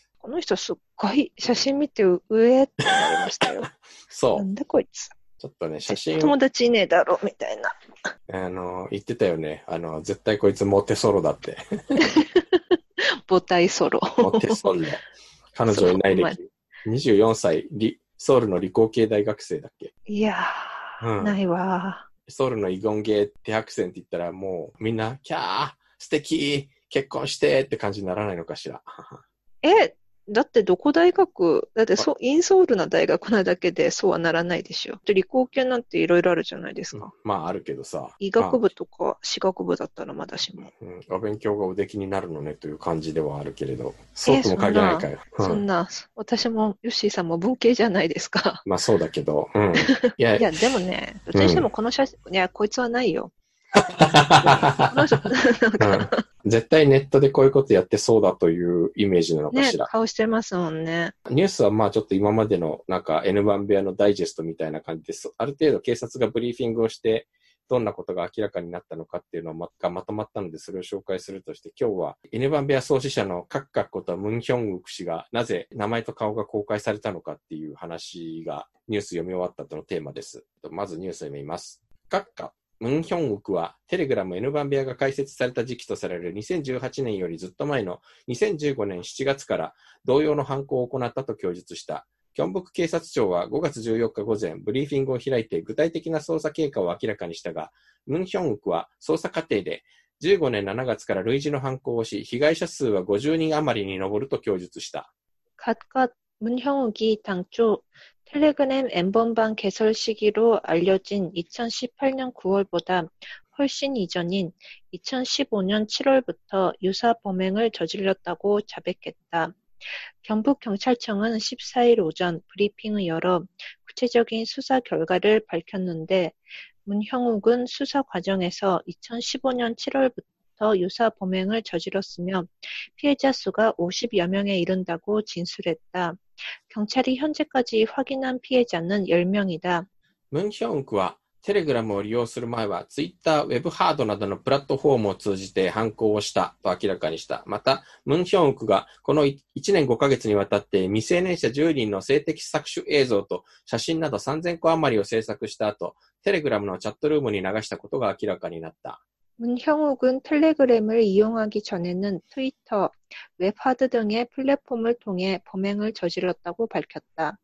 この人すっごい写真見て上ってなりましたよ。 そう。 なんだこいつ。 ちょっとね、写真。 友達いねえだろ、みたいな。 あの、言ってたよね。あの、絶対こいつモテソロだって。 母体ソロ。 モテソロ。彼女いない歴。にじゅうよんさい、ソウルの理工系大学生だっけ。 いやー、うん、ないわー。 ソウルのイゴンゲー手白線って言ったらもうみんな、キャー素敵結婚してって感じにならないのかしら。 え、だってどこ大学、だってそインソウルな大学なだけでそうはならないでしょ。理工系なんていろいろあるじゃないですか。うん、 まああるけどさ。 医学部とか歯学部だったらまだしも。 うん、お勉強がおできになるのねという感じではあるけれど。そうとも限らないかよ。 そんな、うん、そんな私もヨッシーさんも文系じゃないですか。 まあそうだけど。うん、いや、 いやでもね、どっちにしてもこの写真、うん、いや、こいつはないよ。この人なんか、 うん、絶対ネットでこういうことやってそうだというイメージなのかしら。 ね、顔してますもんね。 ニュースはまあちょっと今までのなんか N 番部屋のダイジェストみたいな感じです。ある程度警察がブリーフィングをしてどんなことが明らかになったのかっていうのがまとまったのでそれを紹介するとして今日は N 番部屋創始者のカッカッことムンヒョンウク氏がなぜ名前と顔が公開されたのかっていう話がニュース読み終わったとのテーマです。まずニュースを読みます。カッカムンヒョンウクはテレグラム N 番部屋が開設された時期とされるにせんじゅうはちねんよりずっと前のにせんじゅうごねんしちがつから同様の犯行を行ったと供述した。キョンブク警察庁はごがつじゅうよっか午前、ブリーフィングを開いて具体的な捜査経過を明らかにしたが、ムンヒョンウクは捜査過程でじゅうごねんしちがつから類似の犯行をし、被害者数はごじゅうにん余りに上ると供述した。 각각 문형욱이 당초 텔레그램 엠번방 개설 시기로 알려진 이천십팔 년 구월보다 훨씬 이전인 이천십오 년 칠월부터 유사 범행을 저질렀다고 자백했다. 경북경찰청은 십사 일 오전 브리핑을 열어 구체적인 수사 결과를 밝혔는데 문형욱은 수사 과정에서 이천십오 년 칠월부터 유사 범행을 저질렀으며 피해자 수가 오십여 명에 이른다고 진술했다. 경찰이 현재까지 확인한 피해자는 열 명이다. 문형욱はテレグラムを利用する前は、ツイッター、ウェブハードなどのプラットフォームを通じて犯行をしたと明らかにした。また、ムンヒョンウクがこのいちねんごかげつにわたって未成年者じゅうにんの性的搾取映像と写真などさんぜんこ余りを制作した後、テレグラムのチャットルームに流したことが明らかになった。 문형욱은 텔레그램을 이용하기 전에는 트위터, 웹하드 등의 플랫폼을 통해 범행을 저질렀다고 밝혔다.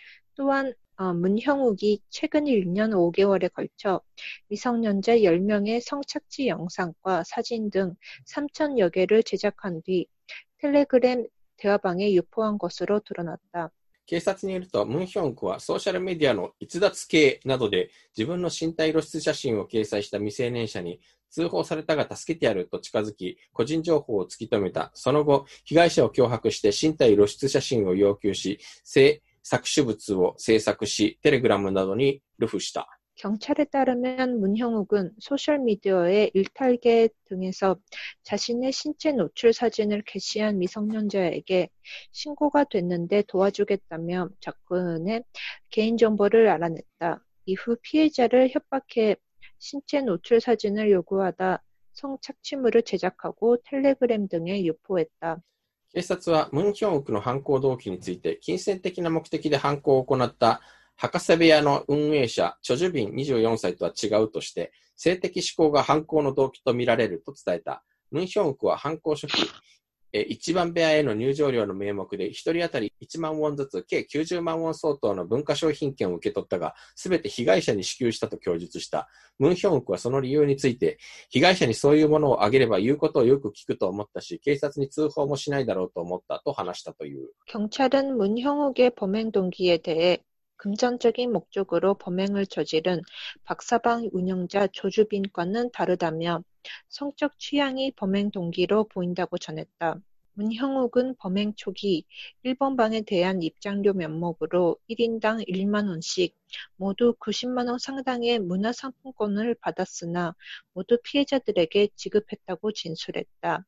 또한 어, 문형욱이 최근 일 년 오 개월에 걸쳐 미성년자 열 명의 성착취 영상과 사진 등 삼천여 개를 제작한 뒤 텔레그램 대화방에 유포한 것으로 드러났다. 警察によると、ムンヒョンクはソーシャルメディアの逸脱系などで自分の身体露出写真を掲載した未成年者に通報されたが助けてやると近づき、個人情報を突き止めた。その後、被害者を脅迫して身体露出写真を要求し、性搾取物を制作し、テレグラムなどに流布した。 경찰에 따르면 문형욱은 소셜미디어의 일탈계 등에서 자신의 신체 노출 사진을 게시한 미성년자에게 신고가 됐는데 도와주겠다며 접근해 개인정보를 알아냈다. 이후 피해자를 협박해 신체 노출 사진을 요구하다 성착취물을 제작하고 텔레그램 등에 유포했다. 警察はムンヒョンウクの犯行動機について、金銭的な目的で犯行を行った博士部屋の運営者、チョジュビンにじゅうよんさいとは違うとして、性的指向が犯行の動機とみられると伝えた。ムンヒョンウクは犯行初期、え一番部屋への入場料の名目で一人当たりいちまんウォンずつ計きゅうじゅうまんウォン相当の文化商品券を受け取ったが、すべて被害者に支給したと供述した。ムンヒョンウクはその理由について、被害者にそういうものをあげれば言うことをよく聞くと思ったし、警察に通報もしないだろうと思ったと話したという。 경찰은 문형욱의 범행 동기에 대해 금전적인 목적으로 범행을 저지른 박사방 운영자 조주빈과는 다르다며 성적 취향이 범행 동기로 보인다고 전했다. 문형욱은 범행 초기 일 번 방에 대한 입장료 명목으로 일 인당 일만 원씩 모두 구십만 원 상당의 문화상품권을 받았으나 모두 피해자들에게 지급했다고 진술했다.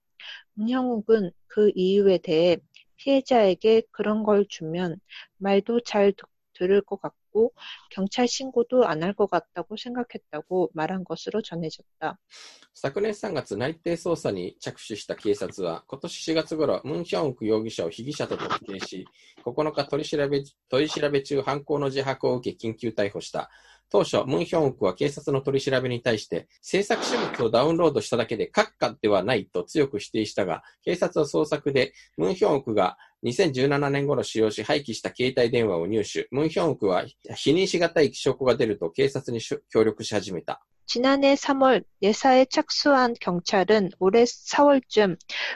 문형욱은 그 이유에 대해 피해자에게 그런 걸 주면 말도 잘 듣고 들을 것 같고 경찰 신고도 안 할 것 같다고 생각했다고 말한 것으로 전해졌다. 昨年さんがつ、内偵捜査に着手した警察は、今年しがつ頃、ムンヒョンウク容疑者を被疑者と特定し、ここのか取り調べ、取り調べ中犯行の自白を受け緊急逮捕した。当初、ムンヒョンウクは警察の取り調べに対して、制作私物をダウンロードしただけで閣下ではないと強く否定したが、警察は捜索で、ムンヒョンウクがにせんじゅうななねん頃使用し廃棄した携帯電話を入手。ムンヒョンウクは否認しがたい証拠が出ると警察に協力し始めた。 지난해 삼월 내사에 착수한 경찰은 올해 사월쯤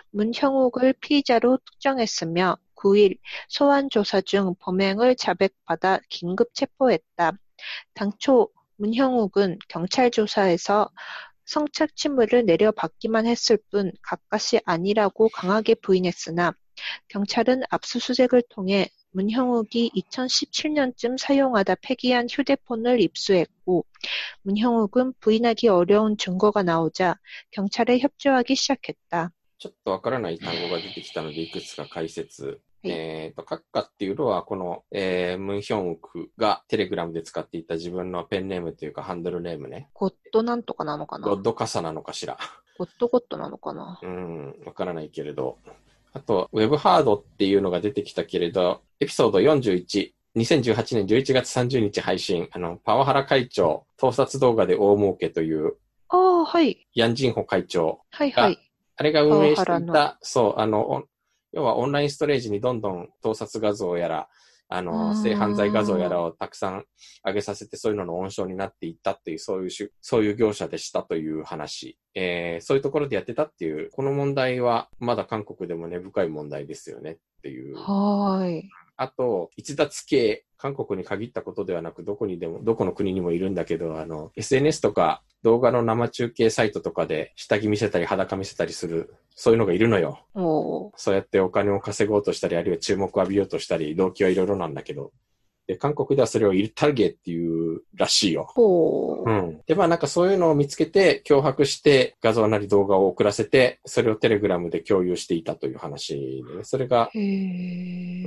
문형욱을 피의자로 특정했으며 구 일 소환 조사 중 범행을 자백받아 긴급 체포했다. 당초 문형욱은 경찰 조사에서 성착취물을 내려받기만 했을 뿐 가까시 아니라고 강하게 부인했으나 경찰은 압수수색을 통해 문형욱이 이천십칠 년쯤 사용하다 폐기한 휴대폰을 입수했고 문형욱은 부인하기 어려운 증거가 나오자 경찰에 협조하기 시작했다. ちょっとわからない単語が出てきたのでいくつか解説。えっと、閣下っていうのはこの、えー、ムンヒョンウクがテレグラムで使っていた自分のペンネームというかハンドルネームね。 ゴッドなんとかなのかな。 ゴッドカサなのかしら。 ゴッドゴッドなのかな。 うん、わからないけれど。あと、ウェブハードっていうのが出てきたけれど、エピソードよんじゅういち、にせんじゅうはちねんじゅういちがつさんじゅうにち配信、あの、パワハラ会長、盗撮動画で大儲けという、 ああ、はい。 ヤンジンホ会長が、 はいはい。 あれが運営していた、そう、あの、要はオンラインストレージにどんどん盗撮画像やら、あの、性犯罪画像やらをたくさん上げさせて、そういうのの温床になっていったっていう、そういうし、そういう業者でしたという話。えー、そういうところでやってたっていう、この問題はまだ韓国でも根深い問題ですよねっていう。 はーい。 あと、逸脱系、韓国に限ったことではなく、どこにでも、どこの国にもいるんだけど、あの、エスエヌエス とか動画の生中継サイトとかで下着見せたり裸見せたりする、そういうのがいるのよ。 おー。 そうやってお金を稼ごうとしたり、あるいは注目を浴びようとしたり、動機はいろいろなんだけど、で、韓国ではそれをイルタルゲっていうるらしいよ。 ほう。 うん。で、まあなんかそういうのを見つけて、脅迫して画像なり動画を送らせて、それをテレグラムで共有していたという話でね。それが、 へー。 うん。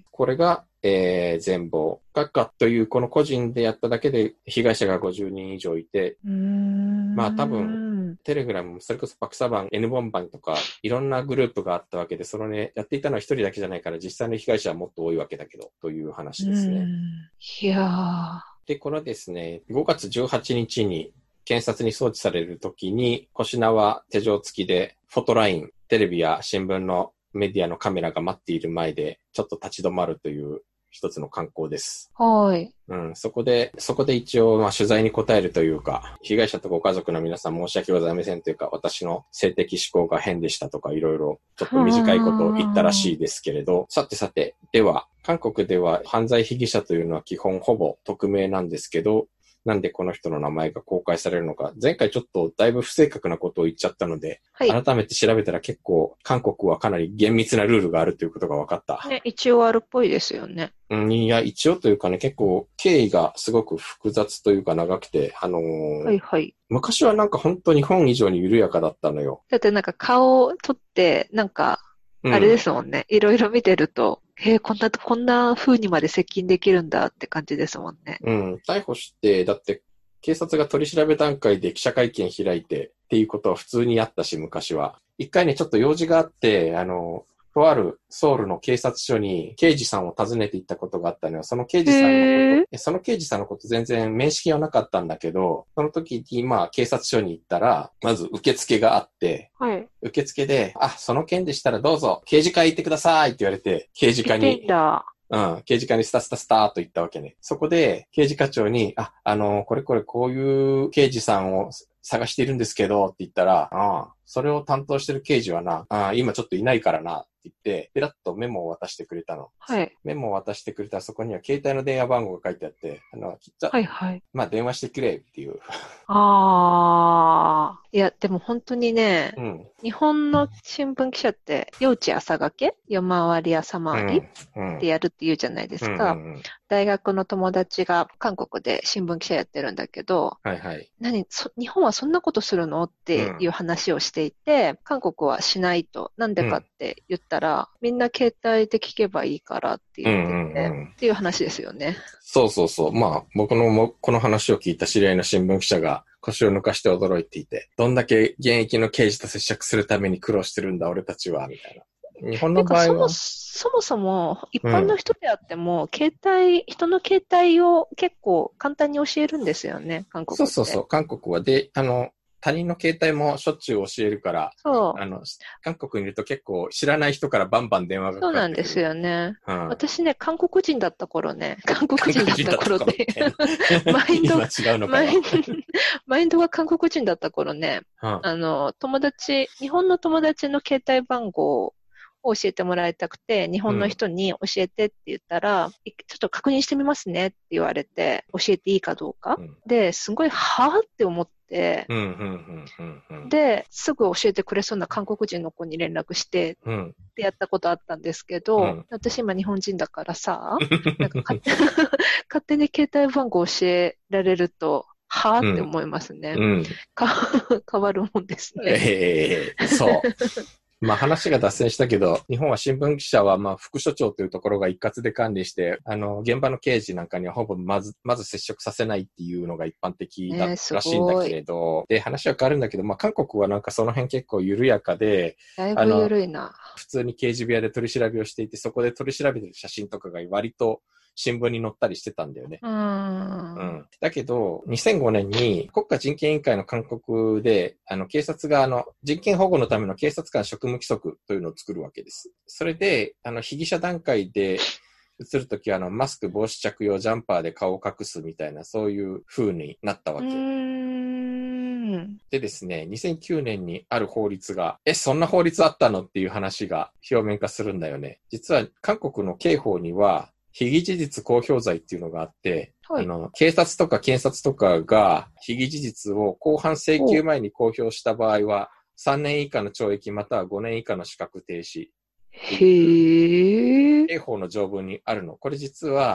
これが、えー、全貌。学科というこの個人でやっただけで被害者がごじゅうにん以上いて、 うーんまあ多分、テレグラム、それこそパクサバン、N ボンバンとか、いろんなグループがあったわけで、そのね、やっていたのは一人だけじゃないから、実際の被害者はもっと多いわけだけど、という話ですね。 いやー。 で、これですね、ごがつじゅうはちにちに検察に送致されるときに、コシナは手錠付きで、フォトライン、テレビや新聞のメディアのカメラが待っている前で、ちょっと立ち止まるという一つの観光です。 はい。 うん、そこで、そこで一応、まあ、取材に答えるというか、被害者とご家族の皆さん申し訳ございませんというか、私の性的思考が変でしたとか、いろいろちょっと短いことを言ったらしいですけれど、さてさて、では、韓国では犯罪被疑者というのは基本ほぼ匿名なんですけど、なんでこの人の名前が公開されるのか。前回ちょっとだいぶ不正確なことを言っちゃったので、はい、改めて調べたら結構韓国はかなり厳密なルールがあるということが分かった。 ね、一応あるっぽいですよね。 うん、いや、一応というかね、結構経緯がすごく複雑というか長くて、あのー、 はいはい。 昔はなんか本当日本以上に緩やかだったのよ。 だってなんか顔を撮って、なんか、あれですもんね。うん、いろいろ見てると、へえ、こんな、こんな風にまで接近できるんだって感じですもんね。 うん。逮捕して、だって警察が取り調べ段階で記者会見開いてっていうことは普通にあったし、昔は。一回ね、ちょっと用事があって、あの、とあるソウルの警察署に刑事さんを訪ねて行ったことがあったのよ。その刑事さんのこと、その刑事さんのこと全然面識はなかったんだけど、その時にまあ警察署に行ったら、まず受付があって、はい、受付で、あ、その件でしたらどうぞ、刑事課行ってくださいって言われて、刑事課に、うん、刑事課にスタスタスターと行ったわけね。そこで刑事課長に、あ、あの、これこれこういう刑事さんを探しているんですけどって言ったら、ああ、それを担当してる刑事はな、ああ、今ちょっといないからな。って言って、ペラッとメモを渡してくれたの。はい。メモを渡してくれたらそこには携帯の電話番号が書いてあって、あの、きっと、はいはい。まあ電話してくれっていう。 ああ。いや、でも本当にね、うん、日本の新聞記者って、夜打朝がけ夜回り朝回り、うんうん、ってやるって言うじゃないですか、うんうんうん。大学の友達が韓国で新聞記者やってるんだけど、はいはい。何そ、日本はそんなことするのっていう話をしていて、うん、韓国はしないと。なんでかって言ったら、うん、みんな携帯で聞けばいいからって言ってて、うんうんうん、っていう話ですよね。 そうそうそう。まあ、僕のもこの話を聞いた知り合いの新聞記者が腰を抜かして驚いていて、どんだけ現役の刑事と接触するために苦労してるんだ、俺たちは、みたいな。日本の場合は。 そもそも、一般の人であっても、うん、携帯、人の携帯を結構簡単に教えるんですよね、韓国って。 そうそうそう、韓国は。で、あの、他人の携帯もしょっちゅう教えるから、そう。あの、韓国にいると結構知らない人からバンバン電話がかかってくる。 そうなんですよね。うん、私ね、韓国人だった頃ね、韓国人だった頃って、マインド、 違うのかマインド、マインドが韓国人だった頃ね、うん、あの、友達、日本の友達の携帯番号を教えてもらいたくて、日本の人に教えてって言ったら、うん、ちょっと確認してみますねって言われて、教えていいかどうか。うん、で、すごい、はぁって思って、うんうんうんうん、で、すぐ教えてくれそうな韓国人の子に連絡して、うん、ってやったことあったんですけど、うん、私今日本人だからさ、なんか勝手勝手に携帯番号教えられると、はぁって思いますね。うん、変わるもんですね。 ええー、そう。まあ話が脱線したけど、日本は新聞記者はまあ副所長というところが一括で管理して、あの、現場の刑事なんかにはほぼまず、まず接触させないっていうのが一般的だ、らしいんだけれど、で、話は変わるんだけど、まあ韓国はなんかその辺結構緩やかで、 だいぶ緩いな。 普通に刑事部屋で取り調べをしていて、そこで取り調べてる写真とかが割と新聞に載ったりしてたんだよね。うん。うん。だけど、にせんごねんに国家人権委員会の勧告で、あの、警察があの、人権保護のための警察官職務規則というのを作るわけです。それで、あの、被疑者段階で映るときは、あの、マスク、帽子着用、ジャンパーで顔を隠すみたいな、そういう風になったわけ。うーん。でですね、にせんきゅうねんにある法律が、え、そんな法律あったのっていう話が表面化するんだよね。実は、韓国の刑法には、被疑事実公表罪っていうのがあって、はい、あの、警察とか検察とかが被疑事実を公判請求前に公表した場合は、さんねん以下の懲役またはごねん以下の資格停止。 へー。 刑法の条文にあるの。これ実は、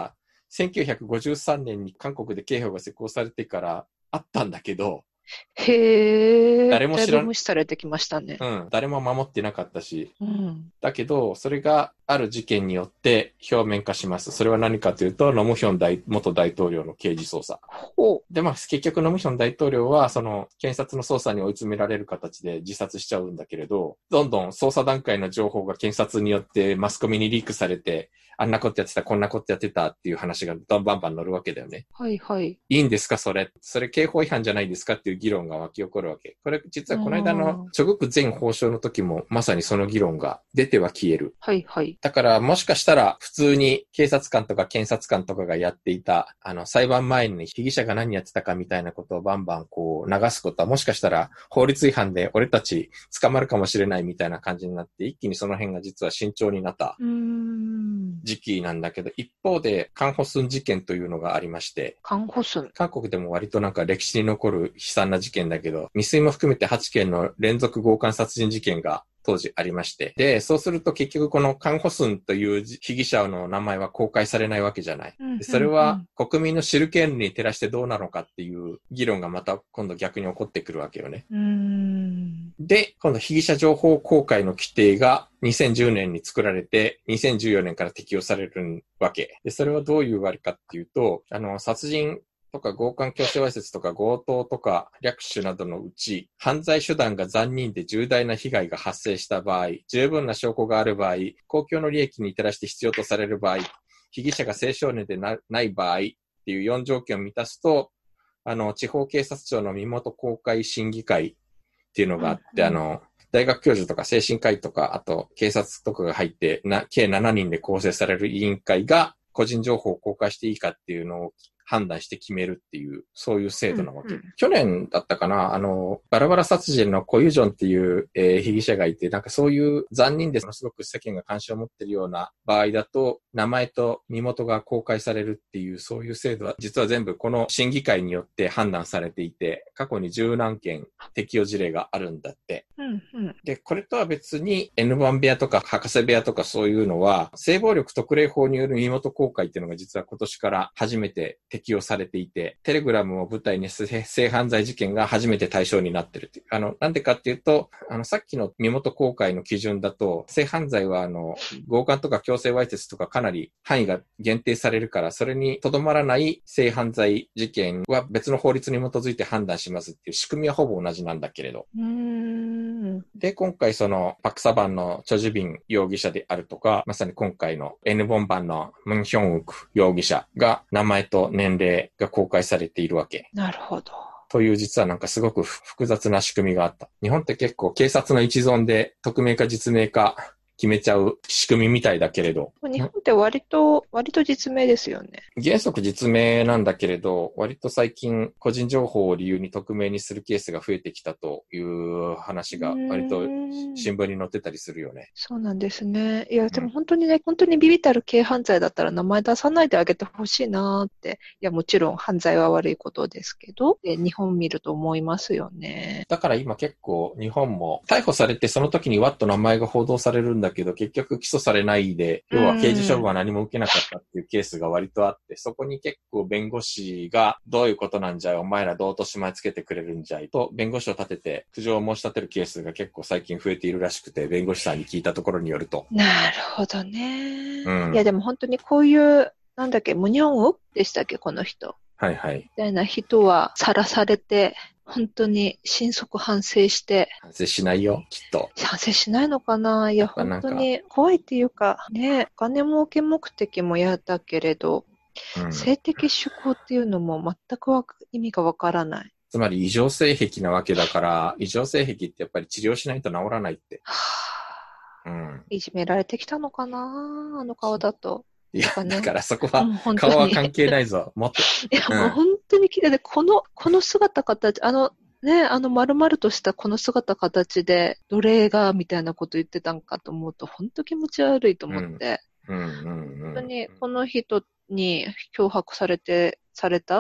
せんきゅうひゃくごじゅうさんねんに韓国で刑法が施行されてからあったんだけど、 へえ、 誰も知らん、 だいぶ無視されてきましたね。 うん、誰も守ってなかったし、 うん、 だけど、それがある事件によって表面化します。それは何かというと、ノムヒョン大元大統領の刑事捜査。 ほう。 で、まあ、結局ノムヒョン大統領は、その、検察の捜査に追い詰められる形で自殺しちゃうんだけれど、どんどん捜査段階の情報が検察によってマスコミにリークされて、あんなことやってた、こんなことやってたっていう話がバンバンバン乗るわけだよね。 はいはい。 いいんですかそれ。それ刑法違反じゃないですかっていう議論が湧き起こるわけ。これ実はこの間のチョグク前法相の時もまさにその議論が出ては消える。 はいはい。 だからもしかしたら普通に警察官とか検察官とかがやっていた、あの裁判前に被疑者が何やってたかみたいなことをバンバンこう流すことはもしかしたら法律違反で俺たち捕まるかもしれないみたいな感じになって一気にその辺が実は慎重になった時期なんだけど、一方でカンホスン事件というのがありまして、 カンホスン。 韓国でも割となんか歴史に残る悲惨な事件だけど、未遂も含めてはちけんの連続強姦殺人事件が当時ありまして。で、そうすると結局このカンホスンという被疑者の名前は公開されないわけじゃない。 うんうんうん、 でそれは国民の知る権利に照らしてどうなのかっていう議論がまた今度逆に起こってくるわけよね。 うーんで、今度被疑者情報公開の規定がにせんじゅうねんに作られてにせんじゅうよねんから適用されるわけ。で、それはどういう割かっていうと、あの、殺人とか強姦強制わいせつとか強盗とか略取などのうち、犯罪手段が残忍で重大な被害が発生した場合、十分な証拠がある場合、公共の利益に照らして必要とされる場合、被疑者が青少年で な, ない場合っていうよん条件を満たすと、あの、地方警察庁の身元公開審議会っていうのがあって、うんうん、あの、大学教授とか精神科医とか、あと警察とかが入ってな、計しちにんで構成される委員会が個人情報を公開していいかっていうのを判断して決めるっていう、そういう制度なわけ。うんうん、去年だったかな、あの、バラバラ殺人のコユジョンっていう、えー、被疑者がいて、なんかそういう残忍ですごく世間が関心を持っているような場合だと、名前と身元が公開されるっていう、そういう制度は、実は全部この審議会によって判断されていて、過去に十何件適用事例があるんだって。 うんうん、 で、これとは別に エヌワン 部屋とか博士部屋とかそういうのは、性暴力特例法による身元公開っていうのが実は今年から初めて適用されていて、テレグラムを舞台に性犯罪事件が初めて対象になってるっていう。あの、なんでかっていうと、あの、さっきの身元公開の基準だと、性犯罪はあの、強姦とか強制わいせつとかかなり範囲が限定されるから、それにとどまらない性犯罪事件は別の法律に基づいて判断しますっていう仕組みはほぼ同じなんだけれど。 うーんで、今回そのパクサバンのチョジュビン容疑者であるとか、まさに今回の N ボンバンのムンヒョンウク容疑者が名前と年齢が公開されているわけ。 なるほど。 という実はなんかすごく複雑な仕組みがあった。日本って結構警察の一存で匿名か実名か決めちゃう仕組みみたいだけれど。 日本って割と、割と実名ですよね。 原則実名なんだけれど、割と最近個人情報を理由に匿名にするケースが増えてきたという話が割と新聞に載ってたりするよね。 そうなんですね。いや、でも本当にね、うん、本当にビビたる軽犯罪だったら名前出さないであげてほしいなって。いや、もちろん犯罪は悪いことですけど、日本見ると思いますよね。 だから今結構日本も逮捕されてその時にわっと名前が報道されるんだだけど結局起訴されないで、要は刑事処分は何も受けなかったっていうケースが割とあって、そこに結構弁護士がどういうことなんじゃい、お前らどう落とし前つけてくれるんじゃいと弁護士を立てて苦情を申し立てるケースが結構最近増えているらしくて、弁護士さんに聞いたところによると。 なるほどね。 うん、 いやでも本当にこういう、なんだっけ、ムニョンウでしたっけ、この人。 はいはい。 みたいな人はさらされて、本当に心底反省して。 反省しないよ、きっと。 反省しないのかな。いや、本当に怖いっていうか、ね、お金儲け目的も嫌だけれど、うん、性的趣向っていうのも全く意味がわからない。 つまり異常性癖なわけだから、異常性癖ってやっぱり治療しないと治らないって。 うん、いじめられてきたのかな、あの顔だと。 いや、ね、だからそこは、顔は関係ないぞ、もっと。 いや、うん、もう本当に綺麗で、この、この姿形、あの、ね、あの丸々としたこの姿形で、奴隷が、みたいなこと言ってたんかと思うと、本当気持ち悪いと思って。 うんうんうんうん、 本当に、この人に脅迫されて、された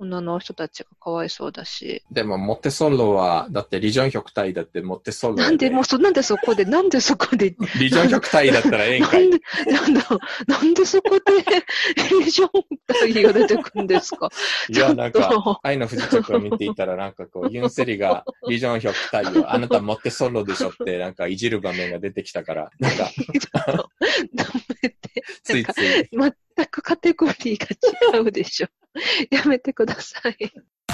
女の人たちがかわいそうだし。 でも、モテソロは、だってリジョンひょく体だってモテソロ。 なんで、もうそ、なんでそこで、なんでそこで。 リジョンひょく体だったらええんかい。 なんで、なんだ、なんでそこでリジョン体が出てくるんですか。 いや、なんか、愛の不時着を見ていたら、なんかこう、ユンセリがリジョンひょく体を、あなたモテソロでしょって、なんかいじる場面が出てきたから、なんか、 ダメて。 ついつい。 全くカテゴリーが違うでしょ。やめてください。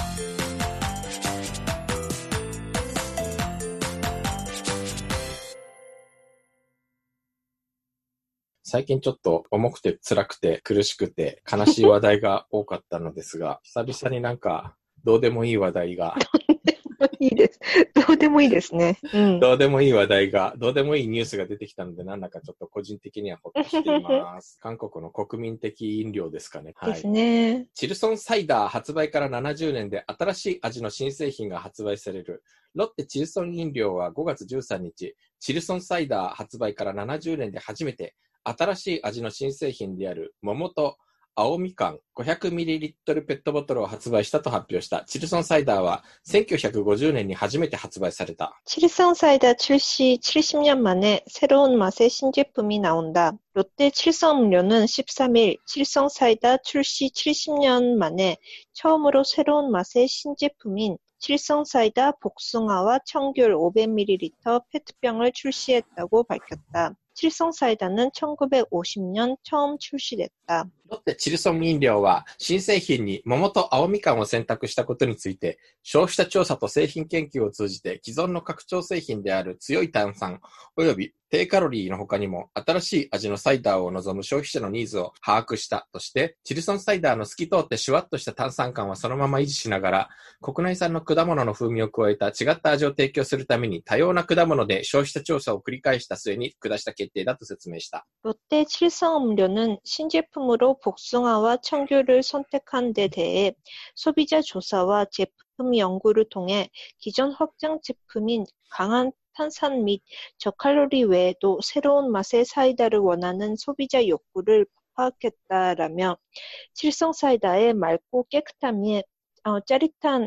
最近ちょっと重くて辛くて苦しくて悲しい話題が多かったのですが、久々になんかどうでもいい話題が。 どうでもいいです。どうでもいいですね。うん、 どうでもいい話題が、どうでもいいニュースが出てきたので、なんだかちょっと個人的にはほっとしています。韓国の国民的飲料ですかね。 はい、ですね。 チルソンサイダー発売からななじゅうねんで新しい味の新製品が発売される。ロッテチルソン飲料はごがつじゅうさんにち、チルソンサイダー発売からななじゅうねんで初めて、新しい味の新製品である桃と青みかん ごひゃくミリリットル ペットボトルを発売したと発表した。チルソンサイダーはせんきゅうひゃくごじゅうねんに初めて発売された。 チルソンサイダー출시 칠십 년 만에 새로운 맛의 신제품이 나온다. 롯데 칠성음료는 십삼 일 칠성 사이다 출시 칠십 년 만에 처음으로 새로운 맛의 신제품인 칠성 사이다 복숭아와 청귤 오백 밀리리터 페트병을 출시했다고 밝혔다. 칠성 사이다는 천구백오십 년 처음 출시됐다. ロッテチルソン飲料は新製品に桃と青みかんを選択したことについて、消費者調査と製品研究を通じて既存の拡張製品である強い炭酸及び低カロリーの他にも新しい味のサイダーを望む消費者のニーズを把握したとして、チルソンサイダーの透き通ってシュワッとした炭酸感はそのまま維持しながら、国内産の果物の風味を加えた違った味を提供するために多様な果物で消費者調査を繰り返した末に下した決定だと説明した。 ロッテ칠성음료는 신제품으로 복숭아와 청귤을 선택한 데 대해 소비자 조사와 제품 연구를 통해 기존 확장 제품인 강한 탄산 및 저칼로리 외에도 새로운 맛의 사이다를 원하는 소비자 욕구를 파악했다라며 칠성 사이다의 맑고 깨끗함에 어, 짜릿한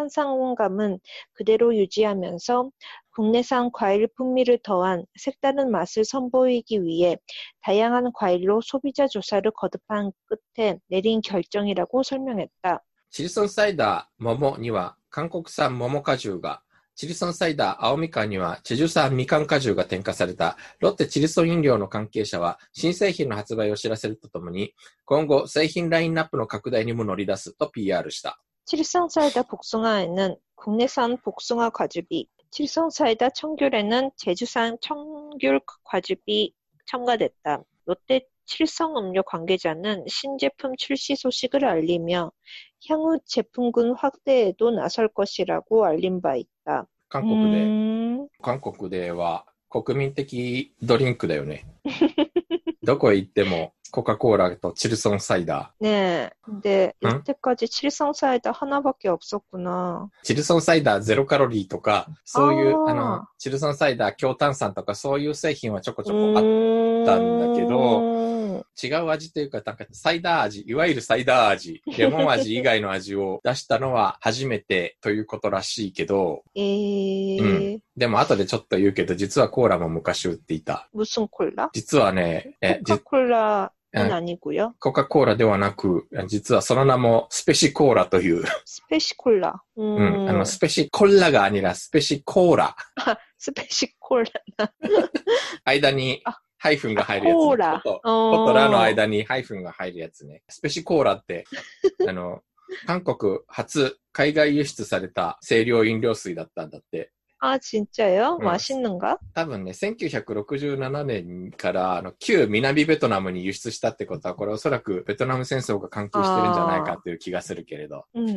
탄산감은 그대로 유지하면서 국내산 과일 풍미를 더한 색다른 맛을 선보이기 위해 다양한 과일로 소비자 조사를 거듭한 끝에 내린 결정이라고 설명했다. チルソンサイダー桃には韓国産桃果汁が、チルソンサイダー青みかんにはチェジュ産みかん果汁が添加された。ロッテチルソン飲料の関係者は新製品の発売を知らせるとともに、今後製品ラインナップの拡大にも乗り出すと ピーアール した。 칠성 사이다 복숭아에는 국내산 복숭아 과즙이, 칠성 사이다 청귤에는 제주산 청귤 과즙이 첨가됐다. 롯데 칠성 음료 관계자는 신제품 출시 소식을 알리며 향후 제품군 확대에도 나설 것이라고 알린 바 있다. 韓国で、음... 韓国では国民的ドリンクだよね。どこへ行ってもコカ・コーラとチルソンサイダー。ねえ。で、이때까지 칠성 사이다 하나밖에 없었구나. チルソンサイダーゼロカロリーとか、そういう、あ, あの、チルソンサイダー強炭酸とかそういう製品はちょこちょこあったんだけど、違う味というか、なんかサイダー味、いわゆるサイダー味、レモン味以外の味を出したのは初めてということらしいけど、 えーうん、 でも後でちょっと言うけど、実はコーラも昔売っていた。 무슨 콜라? 実はね、 え、コカ・コーラ아니고요? コカ・コーラではなく、実はその名もスペシコーラという。 スペシコーラ。 うん。あの、スペシコーラがアニラ、スペシコーラ。 あ、スペシコーラ。 間にハイフンが入るやつ、ね。 コーラ。 コとラの間にハイフンが入るやつね。スペシコーラって、あの、韓国初海外輸出された清涼飲料水だったんだって。 あ、진짜요? 맛있는가? 多分ね、せんきゅうひゃくろくじゅうななねんからあの旧南ベトナムに輸出したってことは、これおそらくベトナム戦争が関係してるんじゃないかっていう気がするけれど。 うんうん、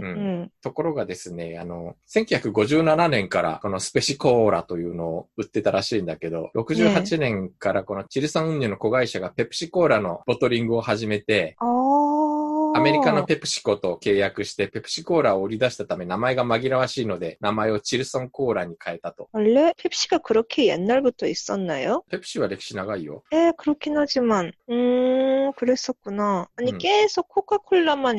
ところがですね、あの、せんきゅうひゃくごじゅうななねんからこのスペシコーラというのを売ってたらしいんだけど、ろくじゅうはちねんからこのチルソン運輸の子会社がペプシコーラのボトリングを始めて、 あアメリカのペプシコと契約してペプシコーラを売り出したため名前が紛らわしいので名前をチルソンコーラに変えたと。 원래 펩시가 그렇게 옛날부터 있었나요? ペプシは歴史長いよ。 예, 그렇긴 하지만 음, 그랬었구나. 아니 음. 계속 코카콜라만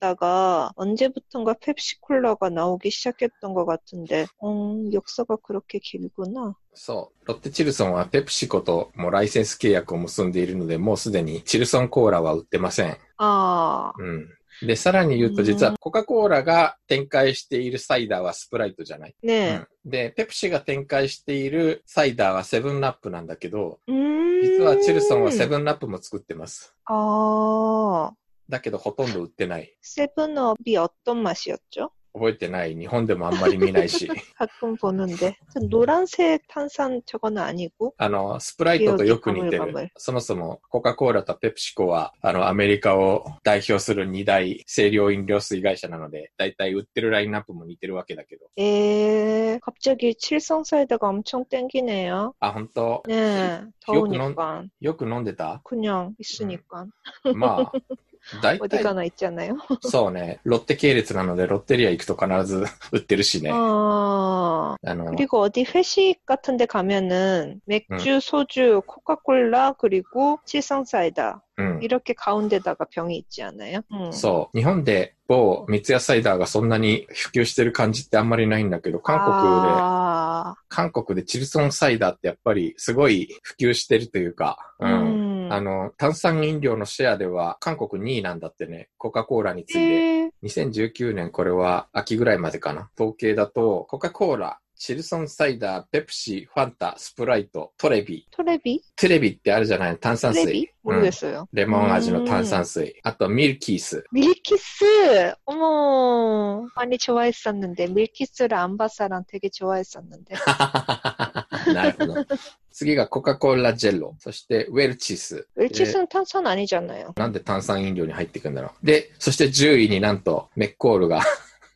있었다가 언제부턴가 펩시콜라가 나오기 시작했던 것 같은데 음, 역사가 그렇게 길구나. そう。ロッテチルソンはペプシコともライセンス契約を結んでいるので、もうすでにチルソンコーラは売ってません。 ああ。 うん。で、さらに言うと実はコカ・コーラが展開しているサイダーはスプライトじゃない。 ねえ。 うん、で、ペプシが展開しているサイダーはセブンラップなんだけど、 うーん実はチルソンはセブンラップも作ってます。 ああ。 だけどほとんど売ってない。 세븐업이 어떤 맛이었죠? 覚えてない。日本でもあんまり見ないし。 가끔 보는데. 노란색 탄산 저거는 아니고? あの、スプライトとよく似てる。そもそも、コカ・コーラとペプシコは、あの、アメリカを代表する二大清涼飲料水会社なので、だいたい売ってるラインナップも似てるわけだけど。 えー、갑자기 칠성 사이다가 엄청 땡기네요. あ、本当? 네, 더우니까. よく飲んでた? 그냥 있으니까. うん、まあ。大体 어디가나 있잖아요. そうね。ロッテ系列なのでロッテリア行くと必ず売ってるしね。 아, 아, 그리고 어디 회식 같은 데 가면은 맥주, 응. 소주, 코카콜라 그리고 칠성 사이다. 응. 이렇게 가운데다가 병이 있지 않아요? 응. そう。日本で某三ツ矢サイダーがそんなに普及してる感じってあんまりないんだけど、韓国で、 あ韓国でチルソンサイダーってやっぱりすごい普及してるというか、うん。あの、炭酸飲料のシェアでは韓国にいなんだってね、コカ・コーラに次いで、えー、にせんじゅうきゅうねんこれは秋ぐらいまでかな。統計だと、コカ・コーラ、チルソンサイダー、ペプシ、ファンタ、スプライト、トレビ。 トレビトレビってあるじゃないの炭酸水。トレビ 모르겠어요。 レモン味の炭酸水。あと、ミルキース。 ミルキース 어머, 많이 좋아했었는데, 밀키스를 안바사랑 되게 좋아했었는데. なるほど。次がコカ・コーラジェロ。そして、ウェルチス。 ウェルチスの炭酸아니잖아요。 なんで炭酸飲料に入っていくんだろう。で、そしてじゅういになんと、メッコールが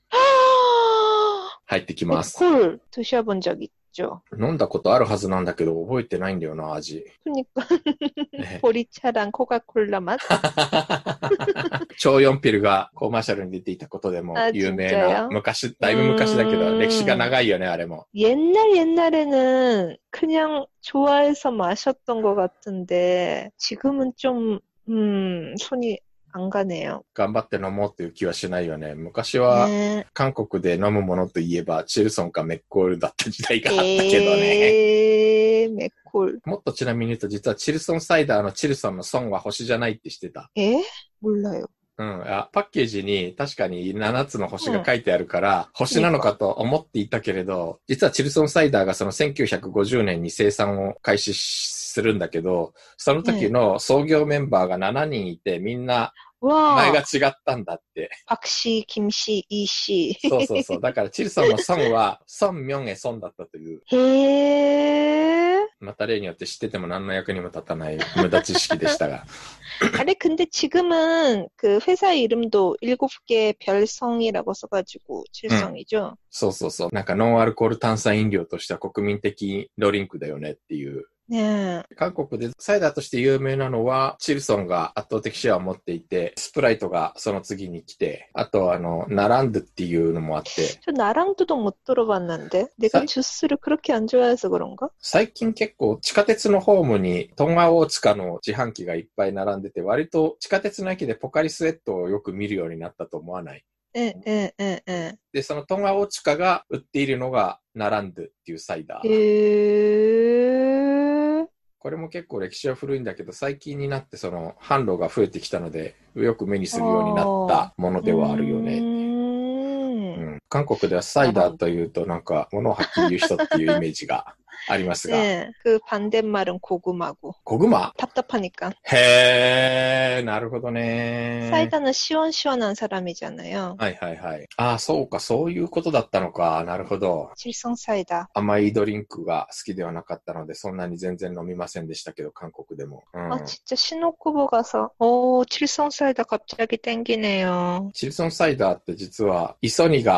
入ってきます。 メッコール、드셔본 적 있죠? 飲んだことあるはずなんだけど、覚えてないんだよな、味。 그러니까 보리차랑 코카콜라 맛? 超四ピルがコマーシャルに出ていたことでも有名な、昔、だいぶ昔だけど、歴史が長いよね、あれも。 옛날 옛날에는 그냥 좋아해서 마셨던 것 같은데, 지금은 좀, 음, 손이 안 가네요. 頑張って飲もうという気はしないよね。昔は、韓国で飲むものといえば、チルソンかメッコールだった時代があったけどね。 えー、メッコール。 もっとちなみに言うと、実はチルソンサイダーのチルソンのソンは星じゃないって知ってた。 えー、몰라요。 うん。あ、パッケージに確かにななつの星が書いてあるから、うん、星なのかと思っていたけれど、実はチルソンサイダーがそのせんきゅうひゃくごじゅうねんに生産を開始するんだけど、その時の創業メンバーがななにんいて、みんな、名前が違ったんだって。 パクシー、キムシー、イーシー。そうそうそう。だからチルソンのソンは、ソンミョンエソンだったという。 へー。 また例によって知ってても何の役にも立たない無駄知識でしたが。 아니 근데 지금은 그 회사 이름도 일곱 개 별성이라고 써가지고 칠성이죠. 응. そうそうそう。なんかノンアルコール炭酸飲料としては国民的ドリンクだよねっていう。 ねえ。 韓国でサイダーとして有名なのはチルソンが圧倒的シェアを持っていて、スプライトがその次に来て、あとあのナランドっていうのもあって。 저 나랑도도 못 들어봤는데. 내가 주스를 그렇게 안 좋아해서 그런가? 最近結構地下鉄のホームにトンガ大塚の自販機がいっぱい並んでて、割と地下鉄の駅でポカリスエットをよく見るようになったと思わない？ ええええ。 で、そのトンガ大塚が売っているのがナランドっていうサイダー。 へー。 これも結構歴史は古いんだけど、最近になってその販路が増えてきたので、よく目にするようになったものではあるよね。うん、韓国ではサイダーというとなんか物をはっきり言う人っていうイメージがありますが。 ね、그 반대말은 고구마고. 고구마? 답답하니까. 해ー、なるほどね。 사이다는 시원시원한 사람이잖아요. はいはいはい。ああ、そうか、そういうことだったのか。なるほど。 칠성 사이다. 甘いドリンクが好きではなかったので、そんなに全然飲みませんでしたけど、韓国でも。うん、 아, 진짜 신혼부부 가서, 오, 칠성 사이다 갑자기 땡기네요. 칠성サイダーって実は、イソニが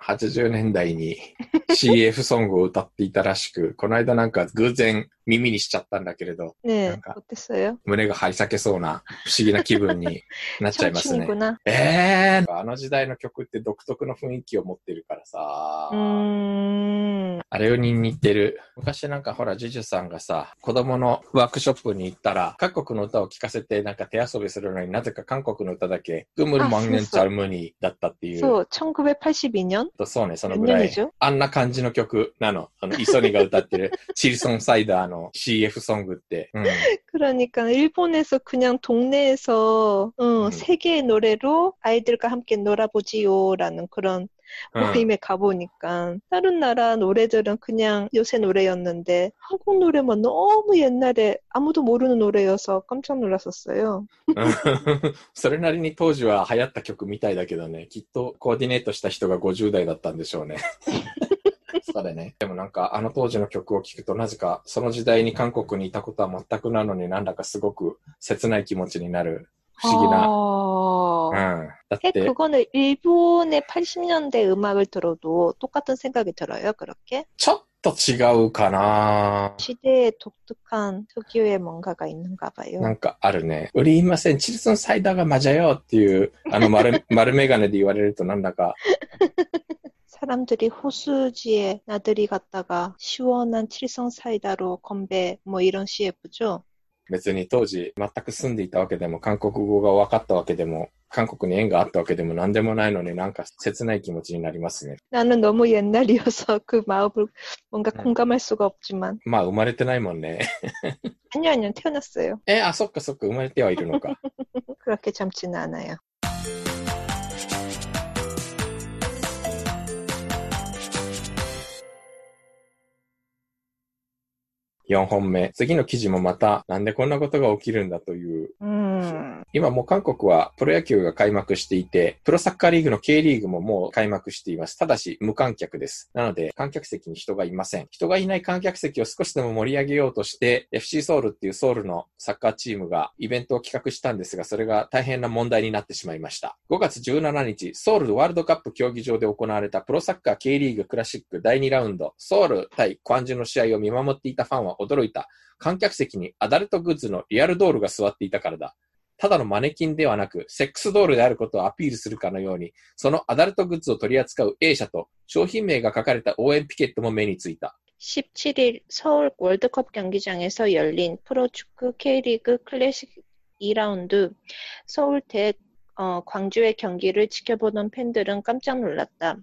はちじゅうねんだいに シーエフ ソングを歌っていたらしく、この間なんか偶然耳にしちゃったんだけれど、 ねなんか 어땠어요? 胸が張り裂けそうな不思議な気分になっちゃいますね。 청춘이구나. えー、あの時代の曲って独特の雰囲気を持ってるからさ、 음... あれに似てる。昔なんかほら、ジュジュさんがさ、子供のワークショップに行ったら、各国の歌を聴かせてなんか手遊びするのになぜか韓国の歌だけ、グムルマンネンチャルムニだったっていう。 そう、천구백팔십이 년? そうね、そのぐらい。あんな感じの曲なの。あの、イソニが歌ってるチルソンサイダーの シーエフ ソングって。うん、 그러니까 일본에서 그냥 동네에서 어, 음. 세 개의 노래로 아이들과 함께 놀아보지요라는 그런 모임에 응. 가보니까 다른 나라 노래들은 그냥 요새 노래였는데 한국 노래만 너무 옛날에 아무도 모르는 노래여서 깜짝 놀랐었어요. それなりに当時は流行った曲みたいだけどね、きっとコーディネートした人がごじゅう代だったんでしょうね。そうだね。でもなんかあの当時の曲を聴くとなぜかその時代に韓国にいたことは全くなのになんだかすごく切ない気持ちになる不思議な。 어... 응. 근데 그거는 일본의 팔십 년대 음악을 들어도 똑같은 생각이 들어요, 그렇게? ちょっと違うかな. 시대에 독특한 특유의 뭔가가 있는가 봐요. なんかあるね。売りません、チルソンサイダーが맞아요っていうあの丸丸メガネで言われるとなんだか。 사람들이 호수지에 나들이 갔다가 시원한 칠성 사이다로 건배 뭐 이런 씨에프죠? 別に当時全く住んでいたわけでも韓国語が分かったわけでも韓国に縁があったわけでも何でもないのになんか切ない気持ちになりますね。 나는 너무 옛날이어서 그 마음을 뭔가 공감할 수가 없지만. まあ生まれてないもんね。 아니요, 아니요, 태어났어요. え、あ、そっかそっか、生まれてはいるのか。 그렇게 젊지는 않아요. よんほんめ。次の記事もまた、なんでこんなことが起きるんだという。 うん、 今もう韓国はプロ野球が開幕していて、プロサッカーリーグの K リーグももう開幕しています。ただし無観客です。なので観客席に人がいません。人がいない観客席を少しでも盛り上げようとして、エフシー ソウルっていうソウルのサッカーチームがイベントを企画したんですが、それが大変な問題になってしまいました。ごがつじゅうしちにち、ソウルワールドカップ競技場で行われたプロサッカー K リーグクラシックだいにラウンド、ソウル対クァンジュの試合を見守っていたファンは驚いた。観客席にアダルトグッズのリアルドールが座っていたからだ。ただのマネキンではなく、セックスドールであることをアピールするかのように、そのアダルトグッズを取り扱う A 社と商品名が書かれた応援ピケットも目についた。 십칠 일 서울 월드컵 경기장에서 열린 프로축구 K리그 클래식 이 라운드 서울 대 어, 광주의 경기를 지켜보던 팬들은 깜짝 놀랐다.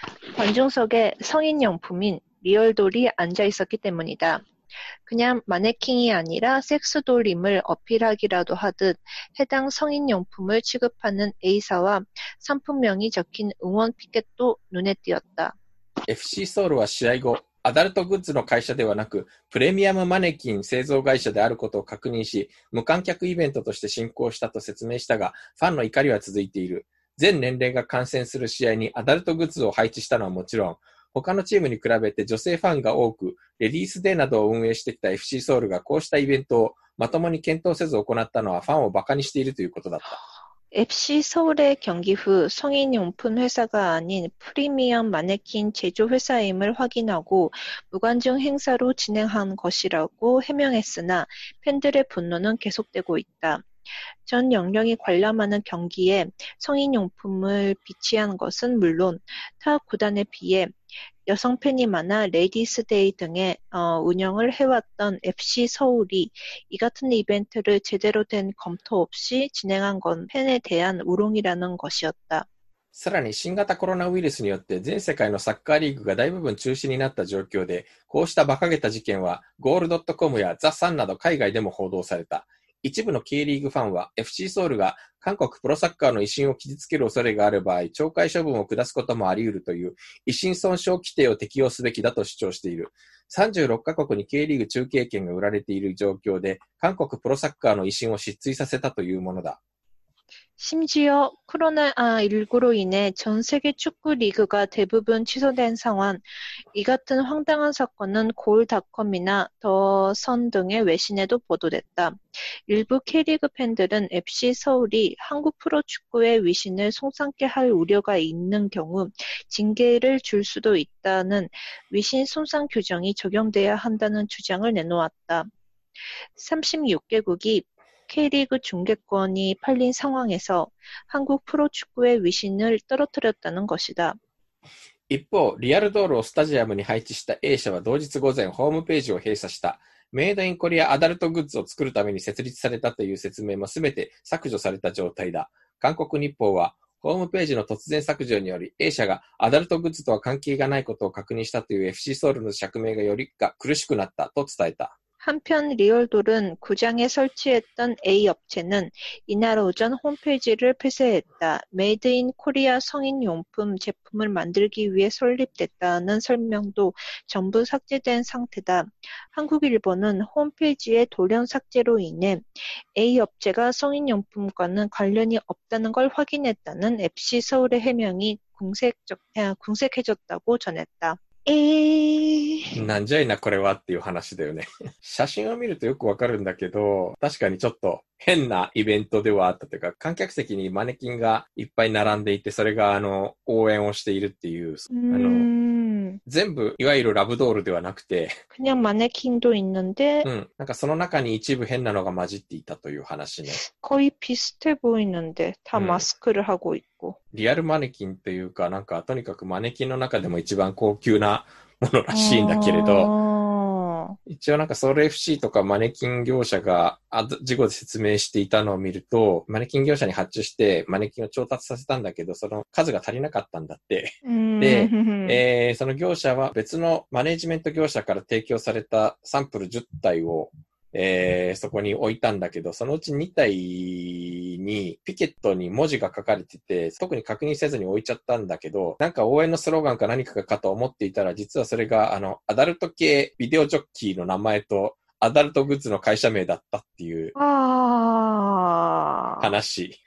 관중석에 성인용품인 리얼돌이 앉아 있었기 때문이다. 그냥 마네킹이 아니라 섹스돌임을 어필하기라도 하듯 해당 성인용품을 취급하는 A사와 상품명이 적힌 응원 피켓도 눈에 띄었다. エフシー ソウルは試合後、アダルトグッズの会社ではなく、プレミアムマネキン製造会社であることを確認し、無観客イベントとして進行したと説明したが、ファンの怒りは続いている。全年齢が観戦する試合にアダルトグッズを配置したのはもちろん、他のチームに比べて女性ファンが多く、レディースデーなどを運営してきた エフシー ソウルがこうしたイベントをまともに検討せず行ったのはファンをバカにしているということだった。 에프씨 서울의 경기 후 성인용품 회사가 아닌 프리미엄 마네킹 제조 회사임을 확인하고 무관중 행사로 진행한 것이라고 해명했으나 팬들의 분노는 계속되고 있다. 전 영령이 관람하는 경기에 성인용품을 비치한 것은 물론 타 구단에 비해 여성 팬이 많아 레이디스데이 등의 어, 운영을 해왔던 에프씨 서울이 이 같은 이벤트를 제대로 된 검토 없이 진행한 건 팬에 대한 우롱이라는 것이었다. さらに新型コロナウイルスによって全世界のサッカーリーグが大部分中止になった状況で、こうした馬鹿げた事件はゴールドットコムやザ・サンなど海外でも報道された。一部の K リーグファンは エフシー ソウルが韓国プロサッカーの威信を傷つける恐れがある場合、懲戒処分を下すこともあり得るという威信損傷規定を適用すべきだと主張している。さんじゅうろっカ国に K リーグ中継権が売られている状況で、韓国プロサッカーの威信を失墜させたというものだ。 심지어 코로나십구로 인해 전 세계 축구 리그가 대부분 취소된 상황, 이 같은 황당한 사건은 골닷컴이나 더선 등의 외신에도 보도됐다. 일부 K리그 팬들은 에프씨 서울이 한국 프로축구의 위신을 손상케 할 우려가 있는 경우 징계를 줄 수도 있다는 위신 손상 규정이 적용돼야 한다는 주장을 내놓았다. 삼십육 개국이 K리그 중계권이 팔린 상황에서 한국 프로축구의 위신을 떨어뜨렸다는 것이다. 一方、リアルドールをスタジアムに配置した A 社は同日午前ホームページを閉鎖した。メイドインコリアアダルトグッズを作るために設立されたという説明もすべて削除された状態だ。韓国日報は、ホームページの突然削除により A 社がアダルトグッズとは関係がないことを確認したという 에프씨 ソウルの釈明がよりが苦しくなったと伝えた。 한편 리얼돌은 구장에 설치했던 A 업체는 이날 오전 홈페이지를 폐쇄했다. 메이드 인 코리아 성인용품 제품을 만들기 위해 설립됐다는 설명도 전부 삭제된 상태다. 한국일보는 홈페이지의 돌연 삭제로 인해 A 업체가 성인용품과는 관련이 없다는 걸 확인했다는 에프씨 서울의 해명이 궁색적, 궁색해졌다고 전했다. えー、 なんじゃいなこれはっていう話だよね。写真を見るとよくわかるんだけど、確かにちょっと変なイベントではあったというか、観客席にマネキンがいっぱい並んでいて、それがあの応援をしているっていう、あの全部いわゆるラブドールではなくて、 그냥 마네킹도 있는데、 うん、なんかその中に一部変なのが混じっていたという話ね。 거의 비슷해 보이는데 다 마스크를 하고 있고。 リアルマネキンというか、なんかとにかくマネキンの中でも一番高級なものらしいんだけれど、一応なんかソウル エフシー とかマネキン業者が事後で説明していたのを見ると、マネキン業者に発注してマネキンを調達させたんだけど、その数が足りなかったんだって。で、えー、その業者は別のマネジメント業者から提供されたサンプルじゅったいをえー、そこに置いたんだけど、そのうちにたいにピケットに文字が書かれてて、特に確認せずに置いちゃったんだけど、なんか応援のスローガンか何かかと思っていたら、実はそれがあのアダルト系ビデオジョッキーの名前とアダルトグッズの会社名だったっていう話。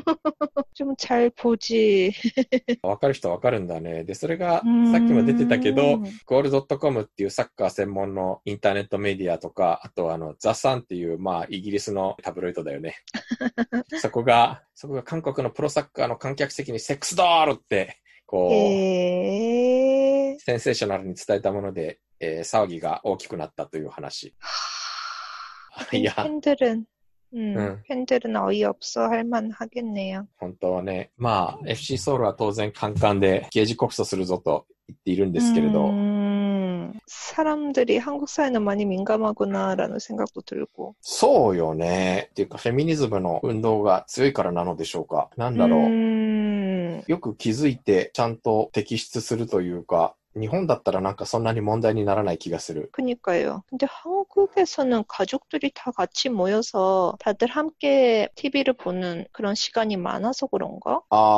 좀 잘 보지。 わかる人はわかるんだね。で、それがさっきも出てたけど、ゴールドットコムっていうサッカー専門のインターネットメディアとか、あとあのザ・サンっていうまあイギリスのタブロイドだよね。そこが、そこが韓国のプロサッカーの観客席にセックスドールってこう、センセーショナルに伝えたもので、えー、騒ぎが大きくなったという話。 いや、팬들은 음, 응. 팬들은 어이없어 할 만하겠네요. 本当はね、まあ エフシー ソウルは当然カンカンで刑事告訴するぞと言っているんですけれど、 음, 사람들이 한국 사회는 많이 민감하구나라는 생각도 들고. そうよね。っていうかフェミニズムの運動が強いからなのでしょうか。なんだろう。음... よく気づいてちゃんと摘出するというか。日本だったらなんかそんなに問題にならない気がする。 그니까요. 근데 한국에서는 가족들이 다 같이 모여서 다들 함께 티비를 보는 그런 시간이 많아서 그런가?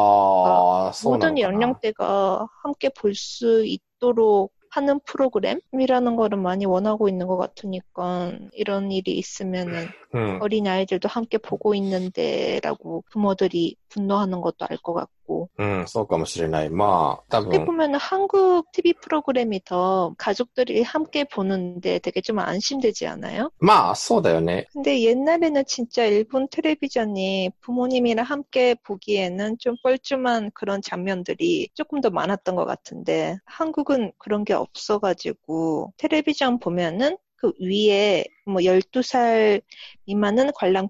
아, 모든 연령대가 함께 볼 수 있도록 하는 프로그램이라는 거를 많이 원하고 있는 것 같으니까 이런 일이 있으면은 음. 어린 아이들도 함께 보고 있는데라고 부모들이 분노하는 것도 알 것 같고. 음, そうかもしれない. 마, 어떻게 보면은 한국 티비 프로그램이 더 가족들이 함께 보는데 되게 좀 안심되지 않아요? 마, そうだよね. 근데 옛날에는 진짜 일본 텔레비전이 부모님이랑 함께 보기에는 좀 뻘쭘한 그런 장면들이 조금 더 많았던 것 같은데 한국은 그런 게 없어가지고 텔레비전 보면은 그 위에 뭐 열두 살 미만은 관람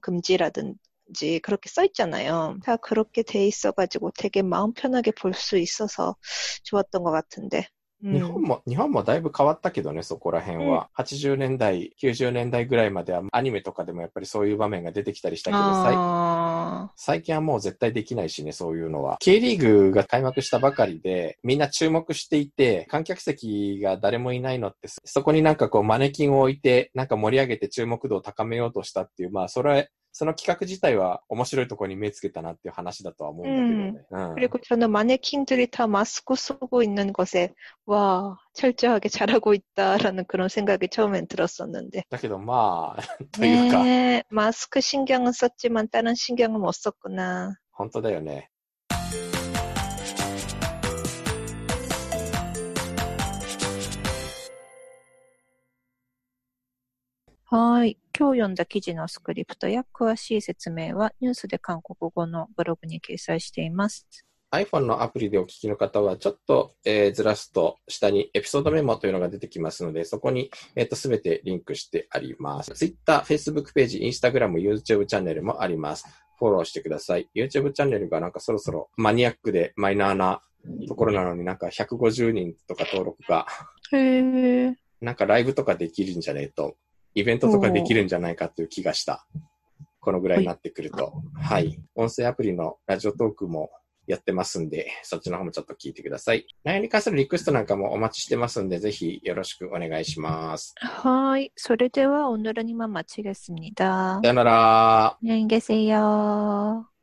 금지라든지 그렇게 써 있잖아요. 다 그렇게 돼 있어가지고 되게 마음 편하게 볼 수 있어서 좋았던 것 같은데. 日本も、日本もだいぶ変わったけどね、そこら辺は。はちじゅうねんだい、きゅうじゅうねんだいぐらいまではアニメとかでもやっぱりそういう場面が出てきたりしたけど、最近はもう絶対できないしね、そういうのは。K リーグが開幕したばかりで、みんな注目していて、観客席が誰もいないのって、そこになんかこうマネキンを置いて、なんか盛り上げて注目度を高めようとしたっていう、まあそれは、その企画自体は面白いところに目つけたなっていう話だとは思うんだけどね。 음, 음. 그리고 저는 마네킹들이 다 마스크 쓰고 있는 것에 와 철저하게 잘하고 있다라는 그런 생각이 처음엔 들었었는데. だけどまあというか 네, 마스크 신경은 썼지만 다른 신경은 못 썼구나. 本当だよね。 はい。今日読んだ記事のスクリプトや詳しい説明はニュースで韓国語のブログに掲載しています。 iPhone のアプリでお聞きの方は、ちょっと、えー、ずらすと下にエピソードメモというのが出てきますので、そこに、えーと、すべてリンクしてあります。Twitter、Facebook ページ、Instagram、YouTube チャンネルもあります。フォローしてください。YouTube チャンネルがなんかそろそろマニアックでマイナーなところなのになんかひゃくごじゅうにんとか登録が。 へー。 なんかライブとかできるんじゃねえと、イベントとかできるんじゃないかという気がした。このぐらいになってくると。はい。音声アプリのラジオトークもやってますんで、そっちの方もちょっと聞いてください。内容に関するリクエストなんかもお待ちしてますんで、ぜひよろしくお願いします。 はい。それでは오늘은이만마치겠습니다。 さよなら。 안녕히계세요。